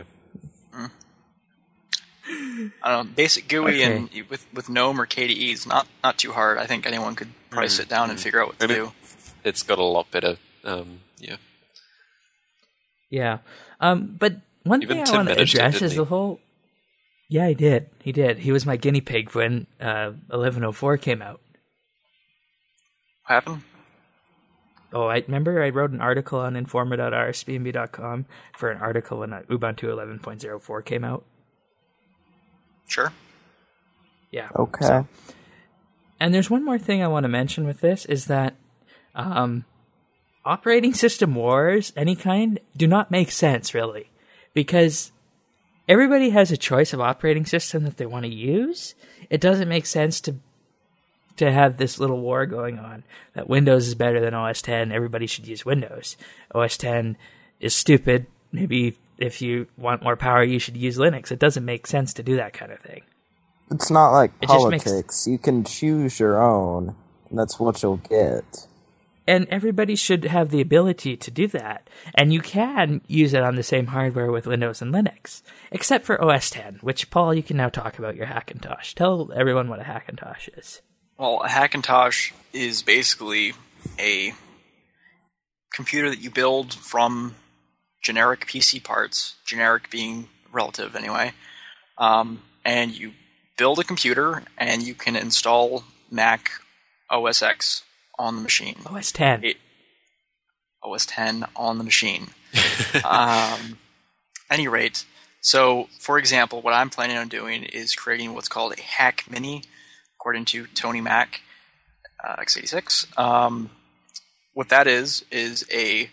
I don't know. Basic G U I Okay. and with with GNOME or K D E is not not too hard. I think anyone could probably sit down and figure out what to And it- do. It's got a lot better. Um, yeah. yeah, um, but one Even thing I Tim want to managed it, address didn't is he? the whole. Yeah, he did. He did. He was my guinea pig when uh, eleven oh four came out. What happened? Oh, I remember I wrote an article on informa dot r s b n b dot com for an article when uh, Ubuntu eleven point oh four came out. Sure. Yeah. Okay. And there's one more thing I want to mention with this is that um, operating system wars, any kind, do not make sense really, because everybody has a choice of operating system that they want to use. It doesn't make sense to to have this little war going on that Windows is better than O S ten. Everybody should use Windows. O S ten is stupid. Maybe if you want more power, you should use Linux. It doesn't make sense to do that kind of thing. It's not like It just makes- politics. You can choose your own, and that's what you'll get. And everybody should have the ability to do that. And you can use it on the same hardware with Windows and Linux, except for O S ten, which, Paul, you can now talk about your Hackintosh. Tell everyone what a Hackintosh is. Well, a Hackintosh is basically a computer that you build from generic P C parts, generic being relative anyway, um, and you build a computer and you can install Mac O S X on the machine. O S ten. It, O S ten on the machine. um, any rate, so for example, what I'm planning on doing is creating what's called a Hack Mini, according to Tony Mac uh, x eighty-six. Um, what that is is a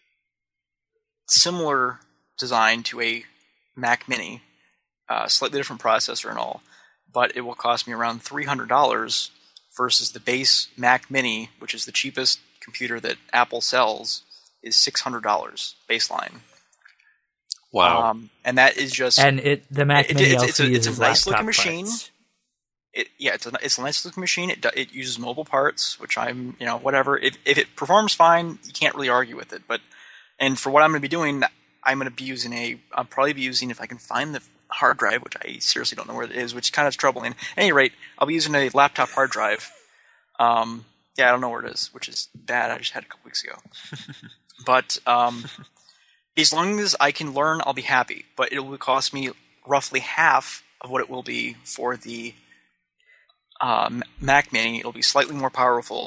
similar design to a Mac Mini, uh, slightly different processor and all, but it will cost me around three hundred dollars versus the base Mac Mini, which is the cheapest computer that Apple sells, is six hundred dollars baseline. Wow. Um, and that is just... And it the Mac it- Mini it's- also it's a- it's a uses nice looking laptop machine. parts. It, yeah, it's a, it's a nice looking machine. It do- it uses mobile parts, which I'm, you know, whatever. If, if it performs fine, you can't really argue with it. But and for what I'm going to be doing, I'm going to be using a. I'll probably be using, if I can find the hard drive, which I seriously don't know where it is, which kind of is troubling. At any rate, I'll be using a laptop hard drive. Um, yeah, I don't know where it is, which is bad. I just had it a couple weeks ago. But um, as long as I can learn, I'll be happy. But it will cost me roughly half of what it will be for the uh, Mac Mini. It'll be slightly more powerful,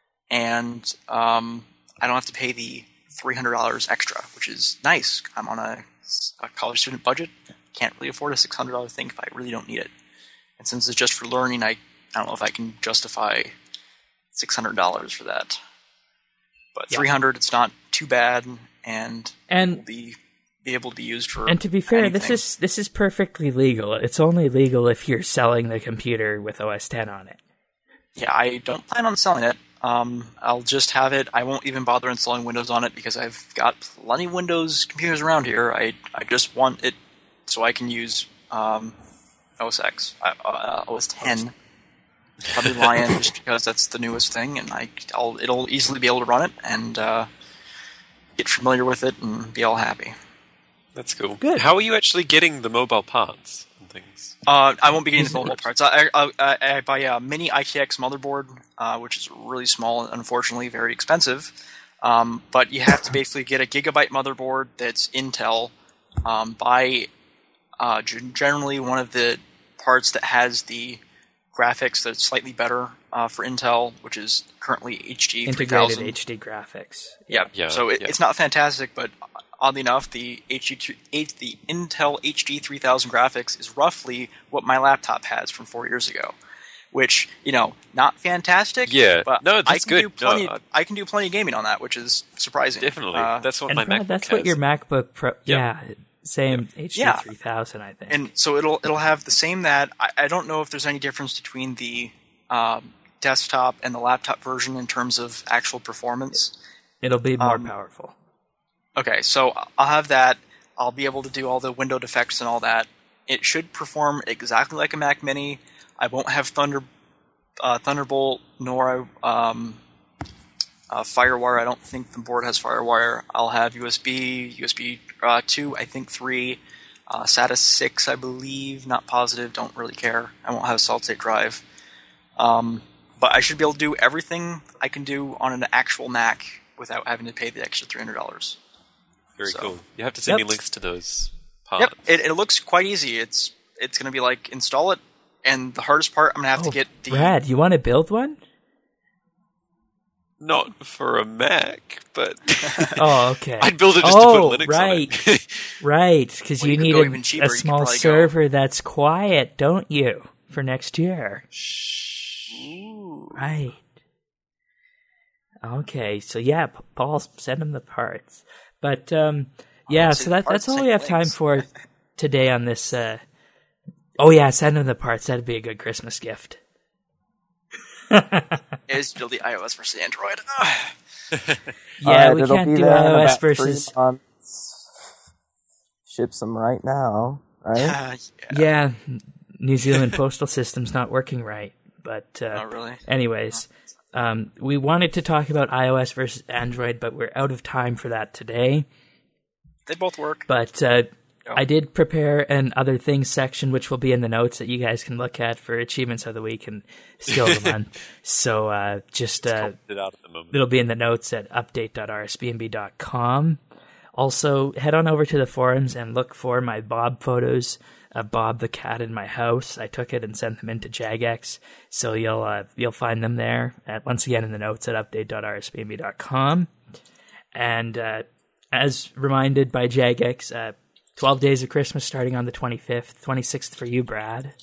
and um, I don't have to pay the three hundred dollars extra, which is nice. I'm on a, a college student budget. Can't really afford a six hundred dollars thing if I really don't need it. And since it's just for learning, I, I don't know if I can justify six hundred dollars for that. But Yeah. three hundred dollars, it's not too bad, and And- will be be able to be used for And to be fair, this anything. is this is perfectly legal. It's only legal if you're selling the computer with O S ten on it. Yeah, I don't plan on selling it. Um, I'll just have it. I won't even bother installing Windows on it because I've got plenty of Windows computers around here. I I just want it so I can use um, O S X, uh, uh, O S ten. Probably Lion, just because that's the newest thing, and I, I'll it'll easily be able to run it and uh, get familiar with it and be all happy. That's cool. Good. How are you actually getting the mobile parts and things? Uh, I won't be getting the mobile parts. I, I, I, I buy a mini I T X motherboard, uh, which is really small and unfortunately very expensive. Um, but you have to basically get a gigabyte motherboard that's Intel. Um, buy uh, g- generally one of the parts that has the graphics that's slightly better uh, for Intel, which is currently H D Integrated three thousand. H D graphics. Yeah. Yeah, So it, yeah. it's not fantastic, but oddly enough, the H D two, H- the Intel H D three thousand graphics is roughly what my laptop has from four years ago. Which, you know, not fantastic. Yeah. but No, I that's can good. do plenty. No, I- I can do plenty of gaming on that, which is surprising. Definitely. Uh, That's what And my Brad, Mac that's has. what your MacBook Pro. Yeah, same H D Yeah. three thousand, I think. and so it'll it'll have the same that. I, I don't know if there's any difference between the um, desktop and the laptop version in terms of actual performance. It'll be more um, powerful. Okay, so I'll have that. I'll be able to do all the window defects and all that. It should perform exactly like a Mac Mini. I won't have Thunder, uh, Thunderbolt nor um, uh, FireWire. I don't think the board has FireWire. I'll have U S B, U S B uh, two, I think three, uh, SATA six, I believe. Not positive. Don't really care. I won't have a solid state drive. Um, but I should be able to do everything I can do on an actual Mac without having to pay the extra three hundred dollars. Very So- cool. You have to send Yep. me links to those parts. Yep, it, it looks quite easy. It's it's going to be like install it, and the hardest part I'm going to have Oh, to get the Brad, you want to build one? Not for a Mac, but Oh, okay. I'd build it just oh, to put Linux right, on it. right, because Well, you you could need go a, even cheaper. a You could small probably go- server that's quiet, don't you, for next year? Right. Okay, so yeah, P- Paul, send him the parts. But um, yeah, I'll so say that, parts, that's all send we have time links. for today on this. Uh... Oh yeah, send him the parts. That'd be a good Christmas gift. is still the iOS versus Android. Ugh. Yeah, Alright, we it'll can't be do there in iOS about three versus. months. Ships them right now, right? Uh, yeah. Yeah, New Zealand postal system's not working right. But uh, Not really. anyways, um, we wanted to talk about iOS versus Android, but we're out of time for that today. They both work. But uh, Oh. I did prepare an other things section, which will be in the notes that you guys can look at for achievements of the week and skill of the month. So uh, just uh, It out at the moment. it'll be in the notes at update dot r s b n b dot com. Also, head on over to the forums and look for my Bob photos of Bob the cat in my house. I took it and sent them into Jagex, so you'll uh, you'll find them there. At, once again, in the notes at update dot r s b n b dot com. And uh, as reminded by Jagex, uh, twelve Days of Christmas starting on the twenty-fifth, twenty-sixth for you, Brad.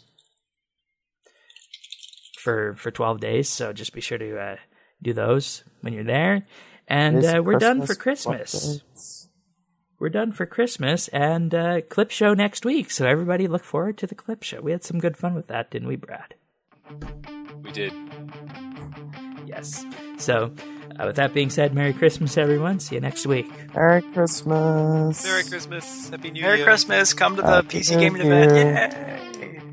For for twelve days, so just be sure to uh, do those when you're there. And uh, we're done for Christmas. We're done for Christmas and uh, clip show next week. So everybody look forward to the clip show. We had some good fun with that, didn't we, Brad? We did. Yes. So uh, with that being said, Merry Christmas, everyone. See you next week. Merry Christmas. Merry Christmas. Happy New Merry Year. Christmas. Come to the Happy P C New Gaming Year. event. Yay!